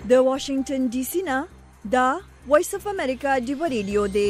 د واشنگټن ډي سي نه دا وایس اف امریکا ډیو ریډیو دی.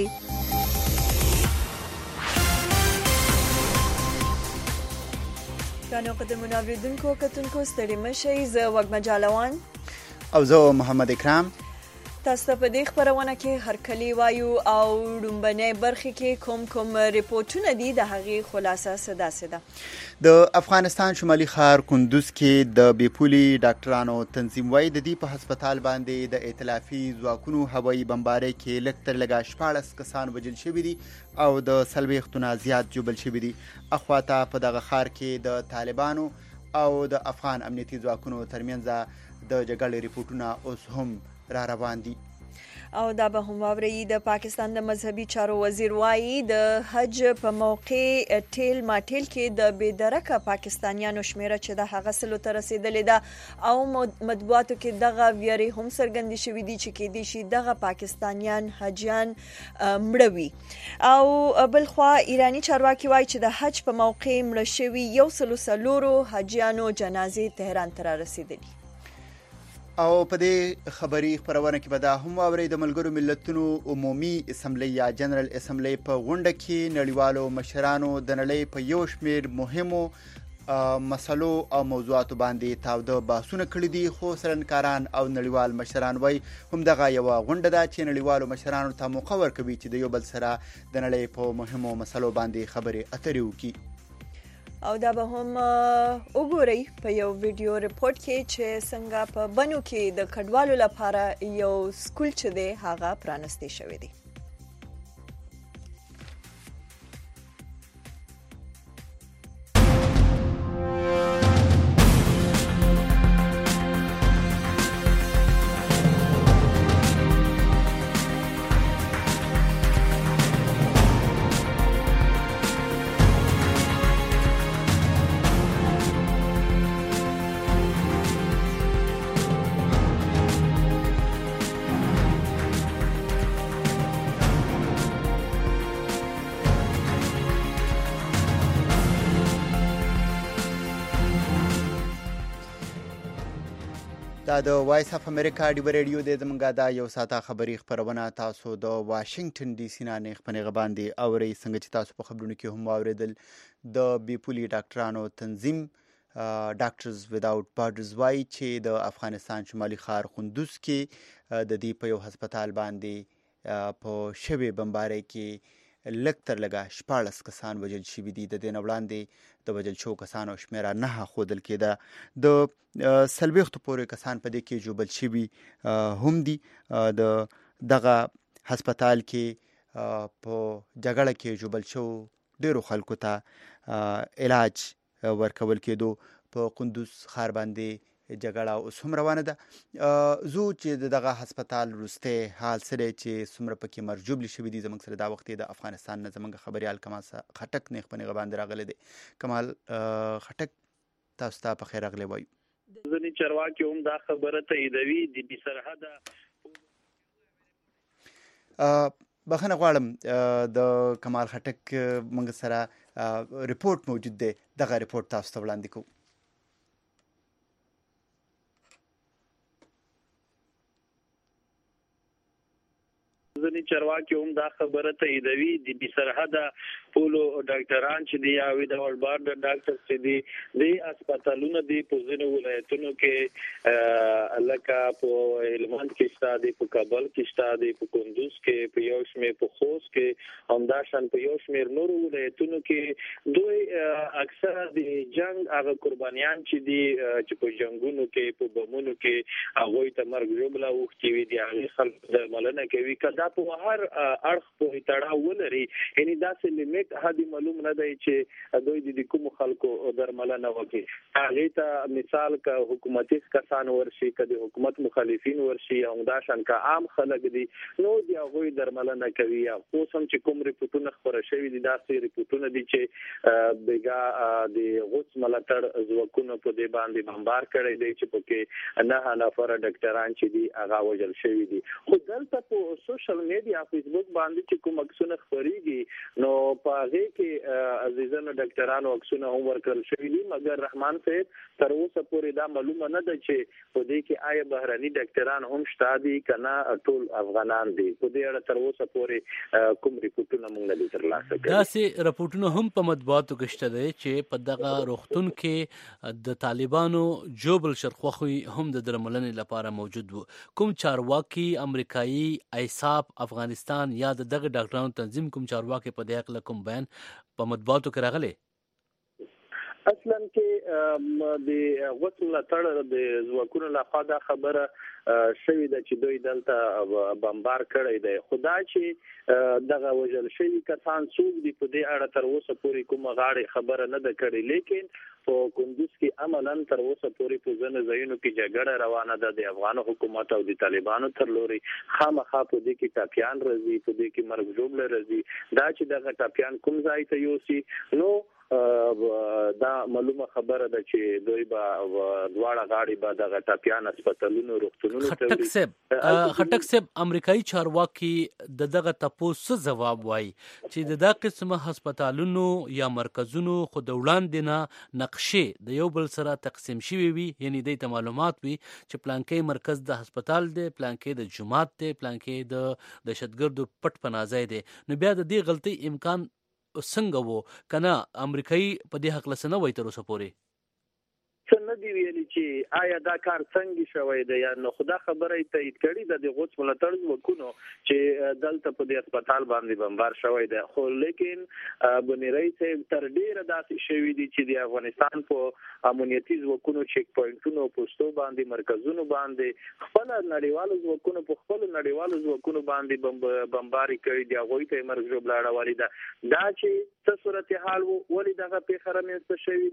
کانو قدمونه اوریدونکو کتونکو ستړي مشئ. زه وږمه جالوان او زه محمد اکرام. تاسو ته په دې خبرونه کې هرکلی وایو او ډومبنۍ برخې کې کوم ریپورتونه دي د هغې خلاصه څه ده. د افغانستان شمالي ښار کندوز کې د بیپولي ډاکټرانو تنظیم وایي د دې په هسپتال باندې د ائتلافي ځواکونو هوایي بمبارۍ کې لږ تر لږه 14 کسان وژل شوي دي او د 40 نه زیات ژوبل شوي دي. اخواته په دغه ښار کې د طالبانو او د افغان امنیتي ځواکونو ترمنځ د جګړې ریپورتونه اوس هم را روان دي. او دا به هم واورئ د پاکستان د مذهبي چارو وزیر وایي د حج په موقع ټیل ماټیل کې د بېدرکه پاکستانیانو شمیره چې د هغه سلو ته رسیدلې ده او مطبوعاتو کې دغه ویرې هم څرګندې شوي دي چې کېدای شي دغه پاکستانیان حجیان مړه وي. او بلخوا ایراني چارواکي وایي چې د حج په موقع مړه شوي 104 حجیانو جنازې تهران ته رسیدلي. او په دې خبري خبرونه کې به دا هم واورئ د ملګرو ملتونو عمومي اسمبلی یا جنرال اسمبلی په غونډه کې نړیوالو مشرانو د نړۍ په یو شمېر مهمو مسلو او موضوعاتو باندې تاوده بحثونه کړي دي. خو څېړنکاران او نړیوال مشران وایي همدغه یوه غونډه ده چې نړیوالو مشرانو ته موقع ورکوي چې د یو بل سره د نړۍ په مهمو مسلو باندې خبرې اترې وکړي. او دا به هم وګورئ په یو ویډیو ریپورت کې چې څنګه په بنو کې د کډوالو لپاره یو سکول چې دی هغه پرانستی شوی دی. دا د وایس اف امریکا ډیو ریډیو د زمونږه دا یو ساعته خبري خبرونه تاسو د واشنگټن ډي سي نه نیغ په نیغه باندې اورئ. څنګه چې تاسو په خبرونو کې هم واورېدل د بیپولي ډاکټرانو تنظیم ډاکټرز ویداوټ بارډرز وایي چې د افغانستان شمالي ښار کندوز کې د دې په یو هسپتال باندې په شوې بمبارۍ کې لږ تر لږه 14 کسان وژل شوي دي. د دې نه وړاندې د وژل شوو کسانو شمېره 9 ښودل کېده. د 40 پورې کسان په دې کې ژوبل شوي هم دي. د دغه هسپتال کې په جګړه کې ژوبل شوو ډېرو خلکو ته علاج ورکول کېدو. په کندوز ښار باندې جګړه اوس هم روانه ده. زو چې دغه هسپتال وروستی حال څه دی چې څومره پکې مرجوبلي شوي دي. زموږ سره دا وخت د افغانستان نه زموږ خبریال کمال خټک نیغ په نیغه باندې راغلی دی. کمال خټک تاسو ته په خیر راغلی وایو. ځینې چارواکي هم دا خبره تاییدوي د بې سرحده بخښنه غواړم د کمال خټک موږ سره ریپورت موجود دی. دغه ریپورت تاسو ته وړاندې کوو. ځینې چارواکي هم دا خبره تاییدوي د بې سرحده ټولو ډاکټران چې دي یا ویداوټ بارډر ډاکټرز چې دي د هسپتالونو دي په ځینو ولایتونو کې لکه په هلمند کې شته دي، په کابل کې شته دي، په کندوز کې، په یو شمېر په خوست کې، همداشان په یو شمېر نورو ولایتونو کې دوی اکثره د جنګ هغه قربانیان چې دي چې په جنګونو کې په بمونو کې هغوی ته مرګ ژوبله اوښتي وي د هغې خلکو درملنه کوي. که دا په هر اړخ پورې تړاو ولري، یعنې داسې لیمیټ حدي معلوم نه دی چې دوی د کومو خلکو درملنه وکړي. هغې ته مثال که حکومتي کسان ورشي، که د حکومت مخالفین ورشي، همداشان که عام خلک دي نو د هغوی درملنه کوي. اوس هم چې کوم ریپورټونه خپاره شوي دي داسې ریپورټونه دي چې بېګا د غوڅ ملاتړ ځواکونو په دې باندې بمبار کړی دی چې پکې 9 نفره ډاکټران چې دي هغه وژل شوي دي. خو دلته په سوشل میډیا فیسبوک باندې چې کوم عکسونه خپریږي نو په هغې کې عزیزانو ډاکټرانو عکسونه هم ورکړل شوي دي، مګر رحمان صاحب تر اوسه پورې دا معلومه نه ده چې په دې کې کې آیا بهراني ډاکټران هم شته دي کنه ټول افغانان دي؟ په دې اړه تر اوسه پورې کوم ریپورتونه موږ نه ترلاسه کړي؟ داسې راپورټونه هم په مطبوعاتو کې شته دی چې په دغه روغتون کې د طالبانو جوبل شرخوخي هم د درملنې لپاره موجود وو. کوم چارواکي امریکایي ایساپ افغانستان یا د دغه ډاکټرانو تنظیم کوم چارواکي په دې حق کوم بیان په مطبوعاتو کې راغلی؟ اصلا کې د غوث لتړ د ځواکونو لخوا دا خبره شوې ده چې دوی دلته بمبار کړی دی. خدا چې دغه وژل شوي کسان څوک دي په دې اړه تر اوسه پورې کومه غاړې خبره نه ده کړې، لیکن په کندوز کې عملاً تر اوسه پورې په ځینو ځایونو کې جګړه روانه ده د افغان حکومت او د طالبانو تر لوري. خامخا په دې کې ټاپیان راځي، په دې کې مرګ ژوبله راځي. دا چې دغه ټاپیان کوم ځای ته یوسي نو دا معلومه خبره ده چې دوی به دواړه غاړي به دغه ټاپیان هسپتالونو روغتونونو ته خټک صاحب امریکایي چارواکي دغه تپوس ځواب وایي چې دغه قسمه هسپتالونو یا مرکزونو خو د وړاندې نه نقشې د یو بل سره تقسیم شوي وي، یعنی د معلومات وي چې پلانکې مرکز د هسپتال دی، پلانکې د جماعت دی، پلانکې د دهشتګردو پټ پناه ځای دی. نو بیا د دې غلطي امکان څنګه وو کنه امریکایي په دې حق لسنه وای تر اوسه پورې؟ څنګه دی ویلي چې آیا دا کار څنګه شوی دی یا نو خدا خبره تایید کړي د غوث ملاتړ وکونو چې دلته په دې هسپتال باندې بمبار شوی دی. خو لیکن بنیرای ته تر ډیره داسې شوی دی چې د افغانستان په امنیتي ځواکونو چیک پوینټونو پوسټو باندې مرکزونو باندې خپل نړیوالو ځواکونو په خپل نړیوالو ځواکونو باندې بمباري کړي دی. هغه ته مرګ ژوبله اړولې ده. دا چې څه صورتحال ولې دغه پیښه رامنځته شوې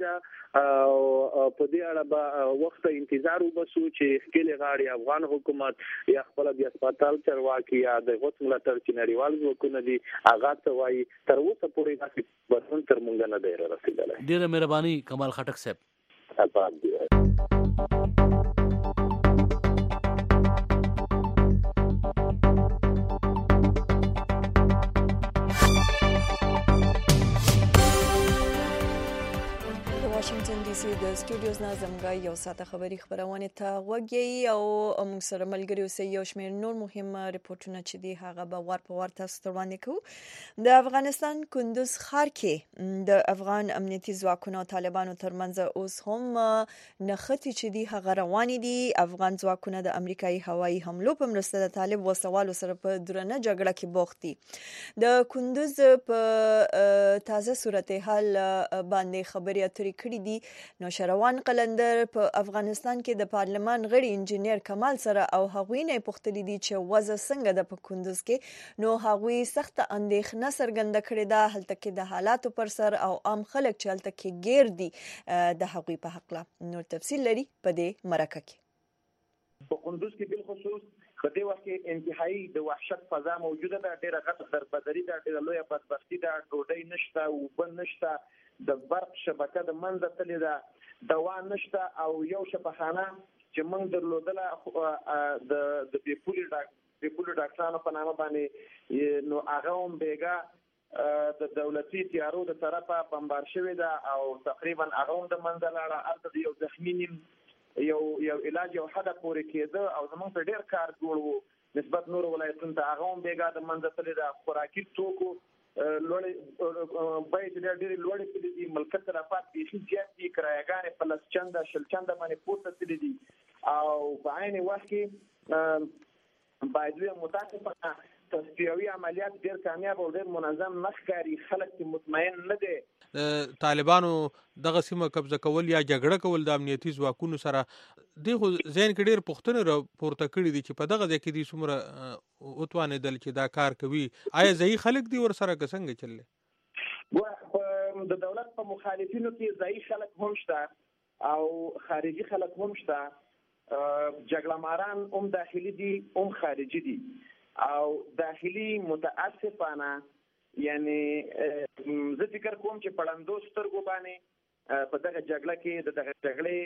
ده په دې اړه به وخت انتظار وباسو چې خپل غاړي افغان حکومت یا خپل د هسپتال چارواکي یا د غوث ملاتړ چې نړیوال ځواکونه دي هغه ته وایي تر اوسه پورې داسې بدلون تر مونږ نه دی رسیدلی. ډیره مهرباني کمال خټک صاحب. آباد دی. واشنگټن ډي سي د سټوډیوز نه زموږ یو ساعته خبري خبرونه ته وګورئ او موږ سره ملګری اوسئ. یو شمېر نور مهمه رپورټونه چې دي هغه به ور په ور تاسو ته وړاندې کوو. د افغانستان کندوز ښار کې د افغان امنیتي ځواکونو او طالبانو ترمنځ اوس هم نښتې چې دي هغه روانې دي. افغان ځواکونه د امریکایي هوایي حملو په مرسته د طالب وسوالو سره په درنه جګړه کې بوخت دي. د کندوز په تازه صورتحال باندې خبري اترې کړې دي. نو شروان قلندر په افغانستان کې د پارلمان غړي انجینیر کمال سره او هغوی نه پوښتنې دي چې وضع څنګه د کندوز کې. نو هغوی سخت اندېښنه څرګنده کړې ده هلته کې د حالاتو پر سر او عام خلک چې هلته کې ګیر دي د هغوی په حق لا. نور تفصیل لري په دې مرکه کې. په کندوز کې بل خصوص په دې وخت کې انتهایی د وحشت فضا موجوده ده. ډېره غټه دربدري ده، ډېره لویه بدبختي ده، ډوډۍ نشته، اوبه نشته، د برق شبکه د منځه تللې ده، دوا نشته او یو شفاخانه چې موږ درلودله د بیپولي ډاکټرانو په نامه باندې نو هغه هم بیګا د دولتي تیارو د طرفه بمبار شوې ده او تقریبا هغه هم د منځه لاړه. هلته یو زخمي نیم یو علاج یو حده پورې کېده او زموږ په ډېر کار جوړ وو نسبت نور ولایتونو ته. هغه هم بیګا د منځه تللې ده. خوراکي توکو لوړې بیې چې ډېرې لوړې تللې دي، ملکیت تلفات بیخي زیات دي، کرایهګانې په 10 چنده 20 چنده باندې پورته تللې دي او په عین وخت کې باید وي متاسفانه تصفیوي عملیات ډېر کامیاب او ډېر منظم نه ښکاري. خلک چې مطمئن نه دي. طالبانو دغه سیمه قبضه کول یا جګړه کول د امنیتي ځواکونو سره دغه ځین کې ډېر پوښتنې راپورته کړي دي چې په دغه ځای کې دي څومره وتوانېدل چې دا کار کوي. آیا ځایي خلک دي ورسره که څنګه چللی؟ د دولت په مخالفینو کې ځایي خلک هم شته او خارجي خلک هم شته. جګړه ماران هم داخلي دي هم خارجي دي او داخلي متاسفانه یعنی زه فکر کوم چې پړندو سترګو باندې په دغه جګړه کې د دغه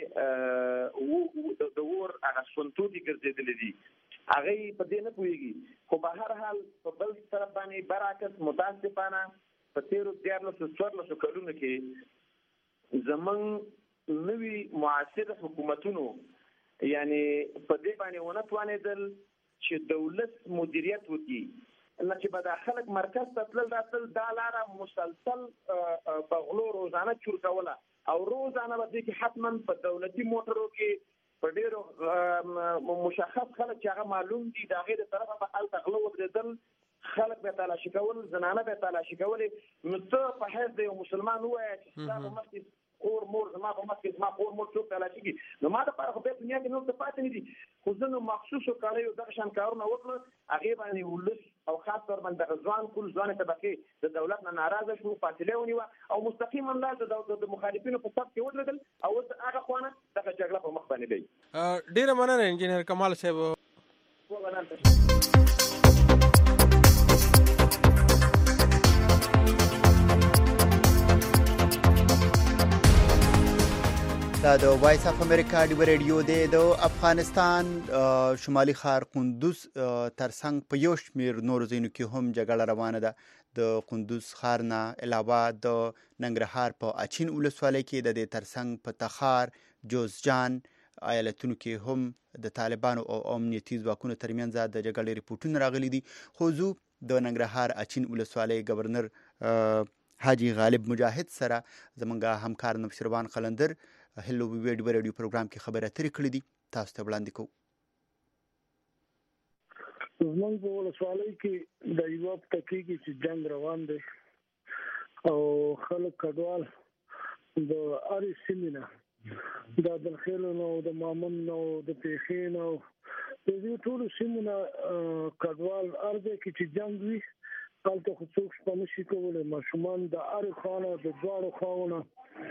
جګړې د ور هغه سنتودي ګرځېدلې دي. هغه په دې نه پوهیږي. خو په هر حال په بل طرف باندې برعکس متاسفانه په 13-14 کلونو کې زمونږ نوي معاصر حکومتونو یعنی په دې باندې ونه توانېدل چې دولت مدیریت وکړي، نه چې به د خلک مرکز ته تلل راتلل، دا لاره مسلسل په غلو روزانه چور کوله او روزانه به دې کې حتما په دولتي موټرو کې په ډېرو مشخص خلک چې هغه معلوم دي د هغې د طرفه به هلته غله ودرېدل، خلک به تلاشي کول، زنانه به تلاشي کولې. نو ته په حیث د یو مسلمان ووایه چې ستا په مخکې کور مور زما په مخکې زما کور مور څوک تلاشي کړي، نو ما دپاره خو بیا دنیا کې نور څه پاتې نه دي. خو زه نو مخصوصو کړیو دغه شان کارونه وکړه، هغې باندې ولس او خاص طور باندې دغه ځوان ټول ځوانې طبقې د دولت نه ناراضه شو، فاصله ونیوه او مستقیما د مخالفینو په صف کې ودرېدل او اوس هغه خوانه دغه جګړه په مخ باندې دی. ډېره مننه انجینر کمال صاحب. دا د وایس اف امریکا ډیو ریډیو دی. د افغانستان شمالي ښار قندوز ترڅنګ په یو شمېر نورو ځایونو کې هم جګړه روانه ده. د قندوز ښار نه علاوه د ننګرهار په اچین ولسوالۍ کې د دې ترڅنګ په تخار، جوزجان ایالتونو کې هم د طالبانو او امنیتي ځواکونو ترمنځ د جګړې ریپورټونه راغلي دي. خو زه د ننګرهار اچین ولسوالۍ گورنر حاجي غالب مجاهد سره زمونږ همکار نبشروان قلندر هلو ویډیو ریډیو پروګرام کې خبرې اترې کړې دي، تاسو ته وړاندې کوو. زمونږ په ولسوالۍ کې د یوه پټکي کې چې جنګ روان دی او خلک کډوال د هرې سیمې نه، د بلخیلو نه او د مامن نه او د پېښې نه او د دې ټولو سیمو نه کډوال هر ځای کې چې جنګ وي هلته خو څوک شپه نشي کولی. ماشومان د هرې خوا نه د دواړو خواو نه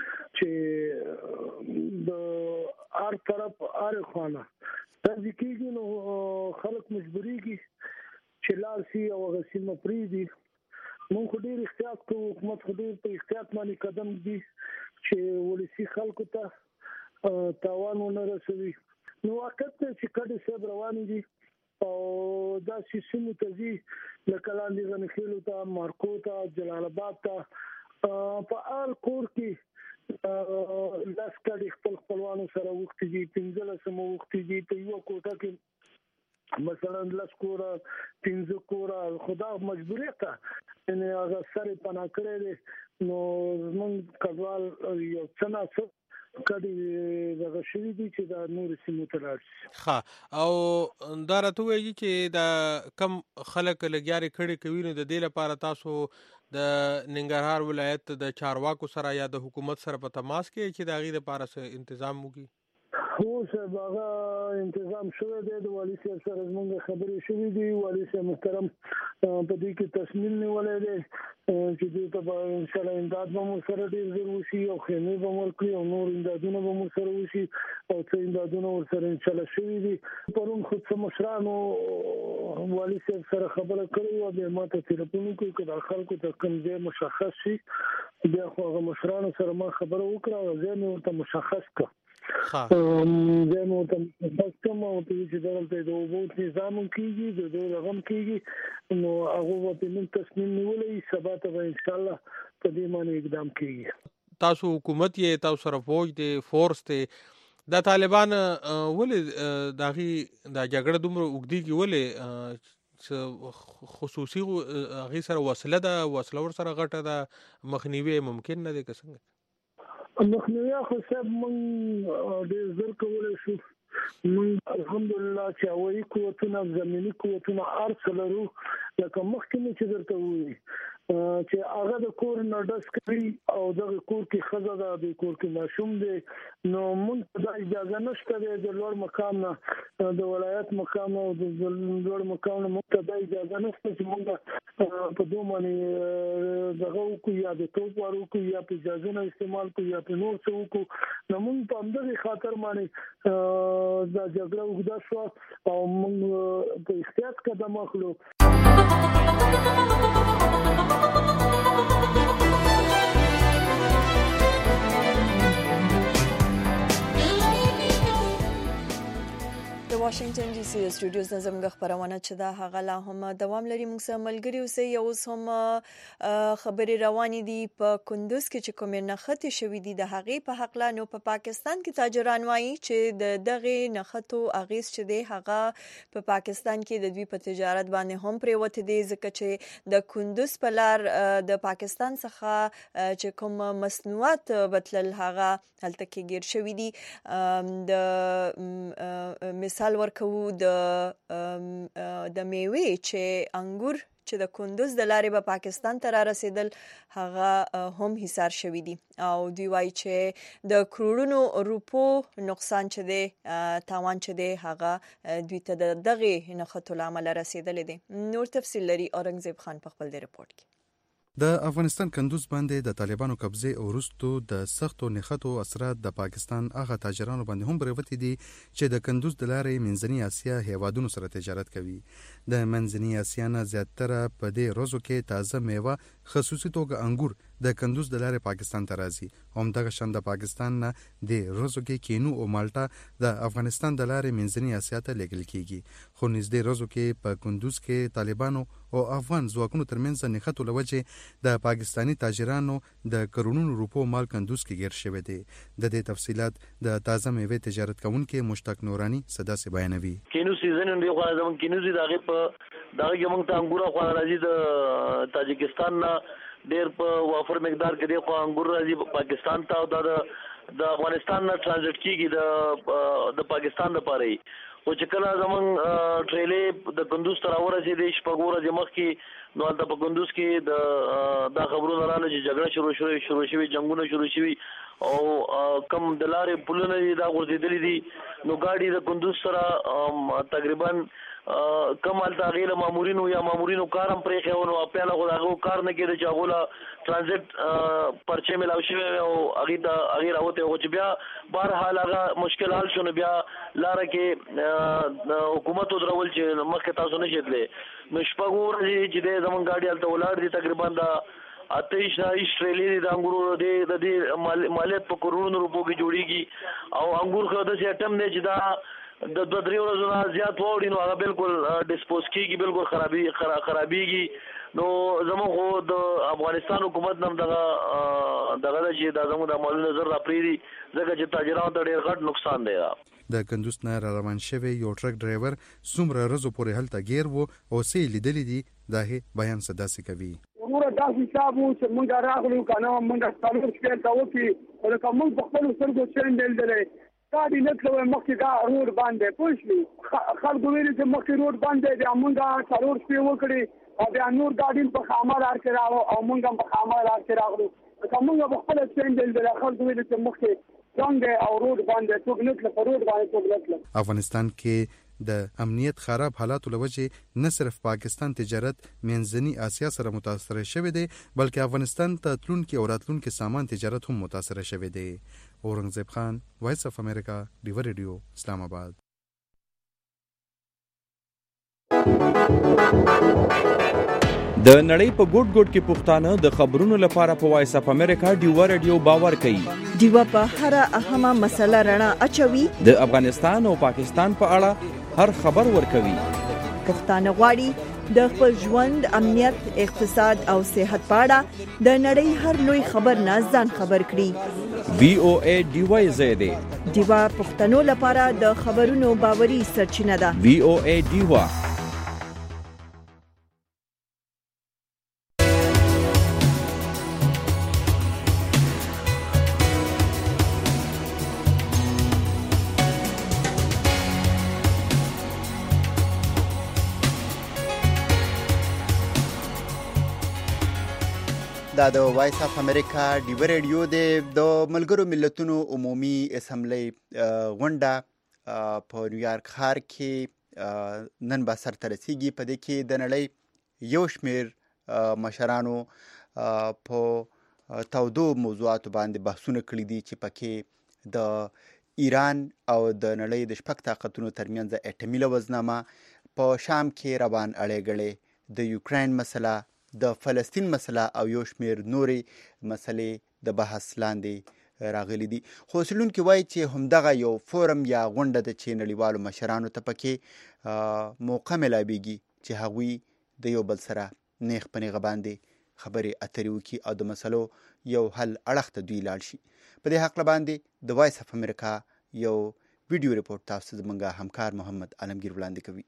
چې د هر طرف هرې خوا نه داسې کېږي، نو خلک مجبورېږي چې لاړ شي او هغه سیمه پرېږدي. موږ خو ډېر احتیاط کوو، حکومت خو ډېر په احتیاط باندې قدم ږدي چې ولسي خلکو ته تاوان ونه رسوي. نو واقعیت دی چې کډې صاحب روانې دي او داسې سیمو ته ځي لکه لاندې غنخیلو ته، مارکو ته، جلال آباد ته. په هر کور کې 10 کډې خپل خپلوانو سره وختي دي، 15 مو وختي دي. په یوه کوټه کې مثلا 10 کوره 15 کوره، خدا مجبوریت ته یعنې هغه سر یې پناه کړی دی. نو زمونږ کډوال یو څه ناڅه کډې دغه شوي دي چې دا نورو سیمو ته لاړ شي. ښه، او دا راته ووایي چې دا کم خلک لګیارې کړې کوي، نو د دې لپاره تاسو د ننګرهار ولایت د چارواکو سره یا د حکومت سره په تماس کې چې د هغې دپاره څه تنظیم وکړي؟ هو صاحب هغه تنظیم شوی دی، د والي صاحب سره زموږ خبرې شوي دي. والي صاحب محترم په دې کې تصمیم نیولی دی چې دوی ته به انشاءالله امداد به مو سره ډېر ژر وشي او خیمې به مو ورکړي او نور امدادونه به مو سره وشي او څه امدادونه ورسره انشاءالله شوي دي. پرون خو څه مشرانو والي صاحب سره خبره کړې وه، بیا ما ته تلیفون وکړو که دا خلکو ته کوم ځای مشخص شي، بیا خو هغه مشرانو سره ما خبره وکړه او ځای مې ورته مشخص کړه. ځای مې ورته مشخص کړم او ورته ویل چې دلته د اوبو نظام هم کېږي، د دوی هغه هم کېږي، نو هغوی به پرې نن تصمیم نیولی، سبا ته به انشاءالله په دې باندې اقدام کېږي. تاسو حکومت یې، تاسو سره فوج دی، فورس دی، دا طالبان ولې د هغې دا جګړه دومره اوږدېږي؟ ولې خصوصي هغې سره وسله ده، وسله ورسره غټه ده، مخنیوی ممکن نه دی که څنګه؟ مخنیوي خو صاحب موږ ډېر زر کولی شو. موږ الحمدلله چې هوایي قوتونه، زمیني قوتونه هر څه لرو. لکه مخکې مې چې درته ووایي چې هغه د کور نه ډز کوي او دغه کور کې ښځه ده، د کور کې ماشوم دی، نو موږ ته دا اجازه نشته دی د لوړ مقام نه، د ولایت مقام او د لوړ مقام نه موږ ته دا اجازه نشته چې موږ په دوی باندې دغه وکړو، یا د توپ وار وکړو، یا په اجازه نه استعمال کړو، یا په نور څه وکړو. نو موږ په همدغې خاطر باندې دا جګړه اوږده شوه او موږ په احتیاط قدم اخلو. د واشنگټن ډي سي سټوډیوز نه زموږ خبرونه چې دا هغه لا هم دوام لري. موږ سره ملګري اوسئ. اوس هم خبرې روانې دي په کندوز کې چې کومې نښتې شوې دي د هغې په حقله. نو په پاکستان کې تاجران وایي چې د دغې نښتو اغیز چې دی هغه په پاکستان کې د دوی په تجارت باندې هم پرېوتې دي، ځکه چې د کندوز په لار د پاکستان څخه چې کوم مصنوعات بتلل هغه هلته کې ګیر شوي دي. د مثال ورکوو د میوې چې انګور چې د کندوز د لارې به پاکستان ته را رسیدل هغه هم حصار شوي دي او دوی وایي چې د کروڑونو روپو نقصان چې دی تاوان چې دی هغه دوی ته د دغې نښتو له امله رسیدلی دی. نور تفصیل لري اورنګزیب خان په خپل دې رپورټ کې. د افغانستان کندوز باندې د طالبانو قبضه وروسته د سختو نښتو اثرات د پاکستان هغه تاجرانو باندې هم پرېوتې دي چې د کندوز د لارې منځنۍ اسیا هیوادونو سره تجارت کوي. د منځنۍ اسیا نه زیاتره په دې ورځو کې تازه میوه خصوصي توګه انګور د کندوز د لارې پاکستان ته راځي. همدغه شان د پاکستان نه د ورځو کې کینو او مالټا د افغانستان د لارې منځنۍ اسیا ته لیږل کیږي. خو نږدې ورځو کې په کندوز کې طالبانو او افغان ځواکونو ترمنځ نښتو له وجې د پاکستانی تاجرانو د کروڑونو روپو مال کندوز کې ګیر شوی دی. د دې تفصيلات د تازه میوې تجارت کوونکي مشتاق نورانی صدا سي بیانوي. کینو سیزن دی خو زمون کینو زی دغه په دغه کې موږ ته انګور خو راځي د تاجکستان نه ډېر په وافر مقدار کې دی خو انګور راځي پاکستان ته او د افغانستان نه ترانزیت کیږي د پاکستان لپاره او چې کله زمون ټریلې د کندوز تر ورسېدې شپږ ورځې مخکې نو د کندوز کې د خبرونو رااله چې جګړه شروع شوې جنگونه شروع شوي او کم د لارې پلونه دا ورځېدلې دي نو ګاډي د کندوز سره تقریبا کمال تغییر مامورینو یا مامورینو کارم پرې خو نو په لغه هغه کار نه کېده چې هغه ترانزیت پرچې ملاوي شوی او هغه راوته او چې بیا بهر حال هغه مشکل حل شونه بیا لار کې حکومت درول چې مخکې تاسو نه شیدلې نو شپږ ورځې چې د زمون ګاډي الته ولار دي تقریبا دا اتیش ټریلې د انګورو د دې مالیت په کروڑونو روپو کې جوړیږي او انګور خو د سیټم نه چې دا د 2-3 ورځې نه زیات ووري نو هغه بالکل ډیسپوز کیږي بالکل خرابيږي نو زموږ خو د افغانستان حکومت نم دغه چې د زموږ د مالونو نظر راپریدي ځکه چې تاجرانو ته ډېر غټ نقصان دی. د کندوز نه روان شوی یو ټرک ډرایور څومره ورځې پورې هلته ګیر وو او څه لیدلې دي دا بیان صداسي کوي. ورته دا حساب وو چې موږ راغلو کنه موږ څلور شپې ته وکی او کوم په خپل سترګو چیندل دي کاډي نکلو مخکې دا روډ باندې پوښتنه خلکو ویل چې مخکې روډ باندې د موږ څلور شپې وکړي او بیا نور ګاډي په خامار راځي او موږ هم په خامار راځي راغلو کومه په خپل چیندل دي خلکو ویل چې مخکې څنګه او روډ باندې څوک نکله په روډ باندې څوک نکله. افغانستان کې د امنیت خراب حالاتو لوجه نه صرف پاکستان تجارت منځنی اسیا سره متاثر شوی دی بلکې افغانستان ته تلونکي او راتلونکي سامان تجارت هم متاثر شوی دی. اورنګزیب خان وایس اف امریکا ډیو ریډیو اسلام آباد. د نړۍ په ګوټ ګوټ کې پښتانه د خبرونو لپاره په وایس اف امریکا ډیو ریډیو باور کوي. ډیو په هر اهمه مسله رڼا اچوي. د افغانستان او پاکستان په اړه هر خبر ورکوي. پښتانه غواړي د خپل ژوند امنیت اقتصاد او صحت په اړه د نړۍ هر لوی خبر نه ځان خبر کړي. وی او ای ډیو زیاده ډیو پښتنو لپاره د خبرونو باوري سرچینه ده. وی او ای ډیو. دا د وایس اف امریکا ډیو ریډیو د ملګرو ملتونو عمومي اسمبلی غونډه په نیویارک ښار کې نن به سرته رسیږي. په دې کې د نړۍ یو شمېر مشرانو په تودو موضوعاتو باندې بحثونه کړي دي چې پکې د ایران او د نړۍ د شپږ طاقتونو ترمنځ اټومي لوزنامه، په شام کې روان اړیګړې، د یوکرین مسله، د فلسطین مسله او یو شمېر نورې مسلې د بحث لاندې راغلي دي. خو څېړونکي وایي چې همدغه یو فورم یا غونډه ده چې نړیوالو مشرانو ته پکې موقع میلاویږي چې هغوی د یو بل سره نیغ په نیغه باندې خبرې اترې وکړي او د مسلو یو حل اړخ ته دوی لاړ شي. په دې هکله باندې د وایس اف امریکا یو ویډیو ریپورټ تاسو ته زموږ همکار محمد عالمگیر وړاندې کوي.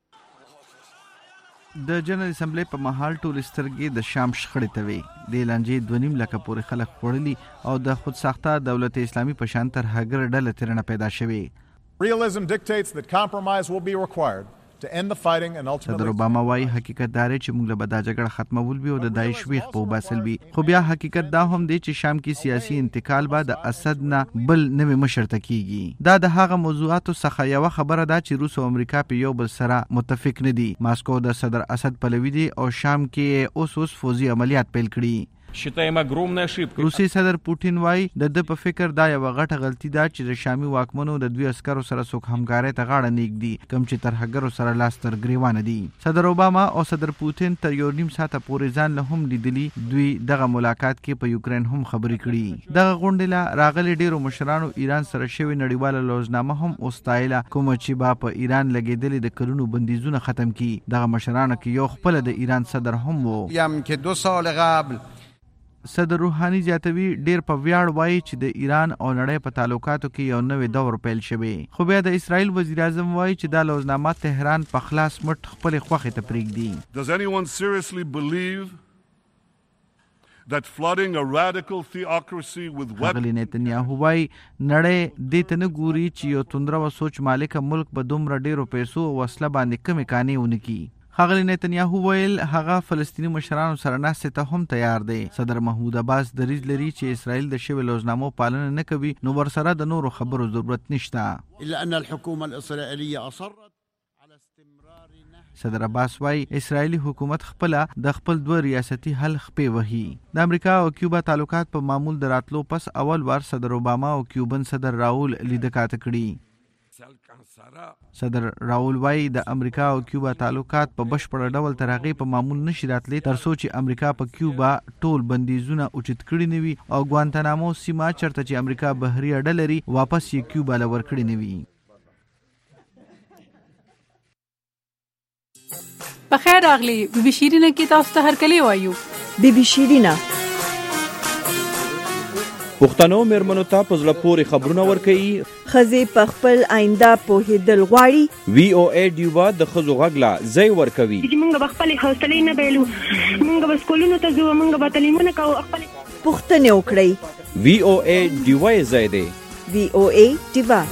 د جنرال اسمبلی په مهال ټول سترګې د شام شخړې ته وي. د لانجې 2.5 لکه پورې خلک خوړلي او د خود ساخته دولت اسلامي په شان تر هګر ډله ترنه پیدا شوي. Realism dictates that compromise will be required to end the fighting and ultimately صدر اوباما وايي حقیقت دا دی چې موږ له بدا جګړه ختمول وي او د داعش ویخ په وباسل وي. خو بیا حقیقت دا هم دی چې شام کې سیاسي انتقال به د اسد نه بل نوې مشر ته کیږي. دا د هغه موضوعاتو څخه یو خبره ده چې روس او امریکا په یو بل سره متفق نه دي. ماسکو د صدر اسد پلوي دي او شام کې اوس فوزي عملیات پیل کړي. روسي صدر پوټین وایي د په فکر دا یو غټه غلطي ده چې د شامي واکمنو د دوی عسکرو سره څوک همکارۍ ته غاړه نږدي کوم چې تر هګرو سره لاس تر ګریوانه دي. صدر اوباما او صدر پوټین تر 1.5 ساعته پورې ځان له هم لیدلي. دوی دغه ملاقات کې په یوکرين هم خبرې کړي. دغه غونډه لا راغلي ډیرو مشرانو ایران سره شوی نړیواله لوزنامه هم اوستایله کوم چې با په ایران لګیدلې د کلونو بندیزونه ختم کړي. دغه مشرانو کې یو خپل د ایران صدر هم وو. یم کې 2 سال قبل صدر روحانی زیاتوي ډیر په ویاړ وایي چې د ایران او نړۍ په تعلقاتو کې یو نوې دور پیل شوی. خو بیا د اسرائیل وزیر اعظم وایي چې دا لوزنامه تهران په خلاص مټ خپل خوخه ته پرېږدي. Does anyone seriously believe that flooding a radical theocracy with weapons نتنیاهو وایي نړۍ دې ته نه ګوري چې یو توندره و سوچ مالک ملک به دومره ډیرو پیسو او وسله باندې کمې کانې ونکي. ښاغلي نتنیاهو ویل هغه فلسطینی مشرانو سره ناستې ته هم تیار دی. صدر محمود عباس دریځ لري چې اسرائیل د شوی لوزنامو پالنه نه کوي نو ورسره د نورو خبرو ضرورت نشته. الا ان الحكومه الاسرائيليه اصرت على استمرار صدر عباس وايي اسرائیلی حکومت خپل د خپل 2 ریاستي حل خپې وهي. د امریکا او کیوبا تعلقات په معمول دراتلو پس اول وار صدر اوباما او کیوبن صدر راول لیدکات کړي. صدر راول وايي د امریکا او کیوبا تعلقات په بشپړ ډول تر هغې په معمول نشي راتلی تر څو چې امریکا په کیوبا ټول بندیزونه اوچت کړي نه وي او ګوانتانامو سیمه چرته چې امریکا بحري اډه لري واپس یې کیوبا له ورکړي نه وي. بخیر راغلی بي بي شیرینه کې تاسو ته هرکلی وایو. بي بي شیرینه پښتنو مېرمنو ته په زړه پورې خبرونه ورکوي. ښځې په خپل آینده پوهېدل غواړي. وی او ای ډیوبا د ښځو غږ لا ځای ورکوي. موږ به خپلې حوصلې نه بایلو. موږ به سکولونو ته ځو. موږ به تعلیمونه کوو. پوښتنې وکړئ. وی او ای ډیوبا یې ځای دی. وی او ای ډیوبا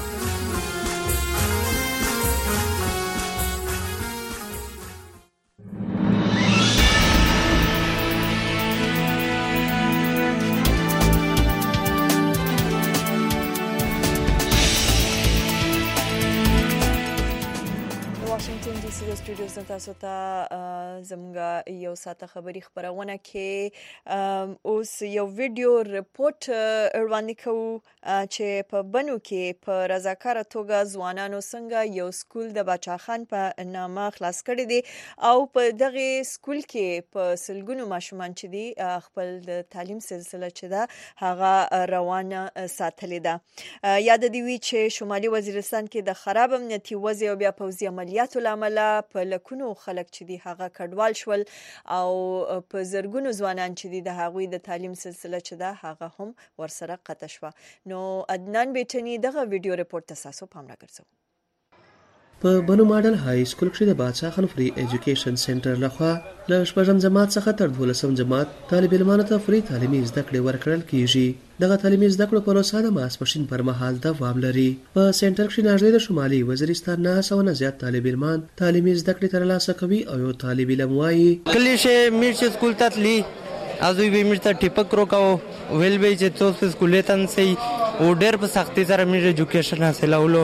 سټوډیوز تاسو ته زموږ یو ساعته خبري خبرونه کې اوس یو ویډیو ریپورت وړاندې کوو چې په بنو کې په رضاکاره توګه ځوانانو څنګه یو سکول د باچاخان په نامه خلاص کړی دی او په دغه سکول کې په سلګونو ماشومان چې دي خپل د تعلیم سلسله چې ده هغه روانه ساتلې ده. یاد دی وی چې شمالي وزیرستان کې د خراب امنیتي وضع او بیا پوځي عملیاتو لامل په لکونو خلک چې دي هغه کډوال شول او په زرګونو ځوانان چې دي د هغوی د تعلیم سلسله چې ده هغه هم ورسره قطع شوه. نو عدنان بیٹنی دغه ویډیو ریپورت تاسو پام راګرځو. په بنو ماډل های سکول کې د بادشاه خان فری ایجوکیشن سنټر لخوا له 8م جماعت څخه تر 12م جماعت طالب علمانو ته فری تعلیمي زده کړې ورکړل کیږي. دغه تعلیمي زده کړو پروسه د ماسپښین پر مهال دوام لري. په سنټر کې ناجلې د شمالي وزیرستان نه 900 زیات طالب علمان تعلیمي زده کړې ترلاسه کوي او یو طالب علم وایي کلیشه میرچ سکول تتلی ازوی به میرته ټیپک روکاو ویل به چې تاسو سکولې تن سي او ډېر په سختي سره مې ایجوکیشن حاصلولو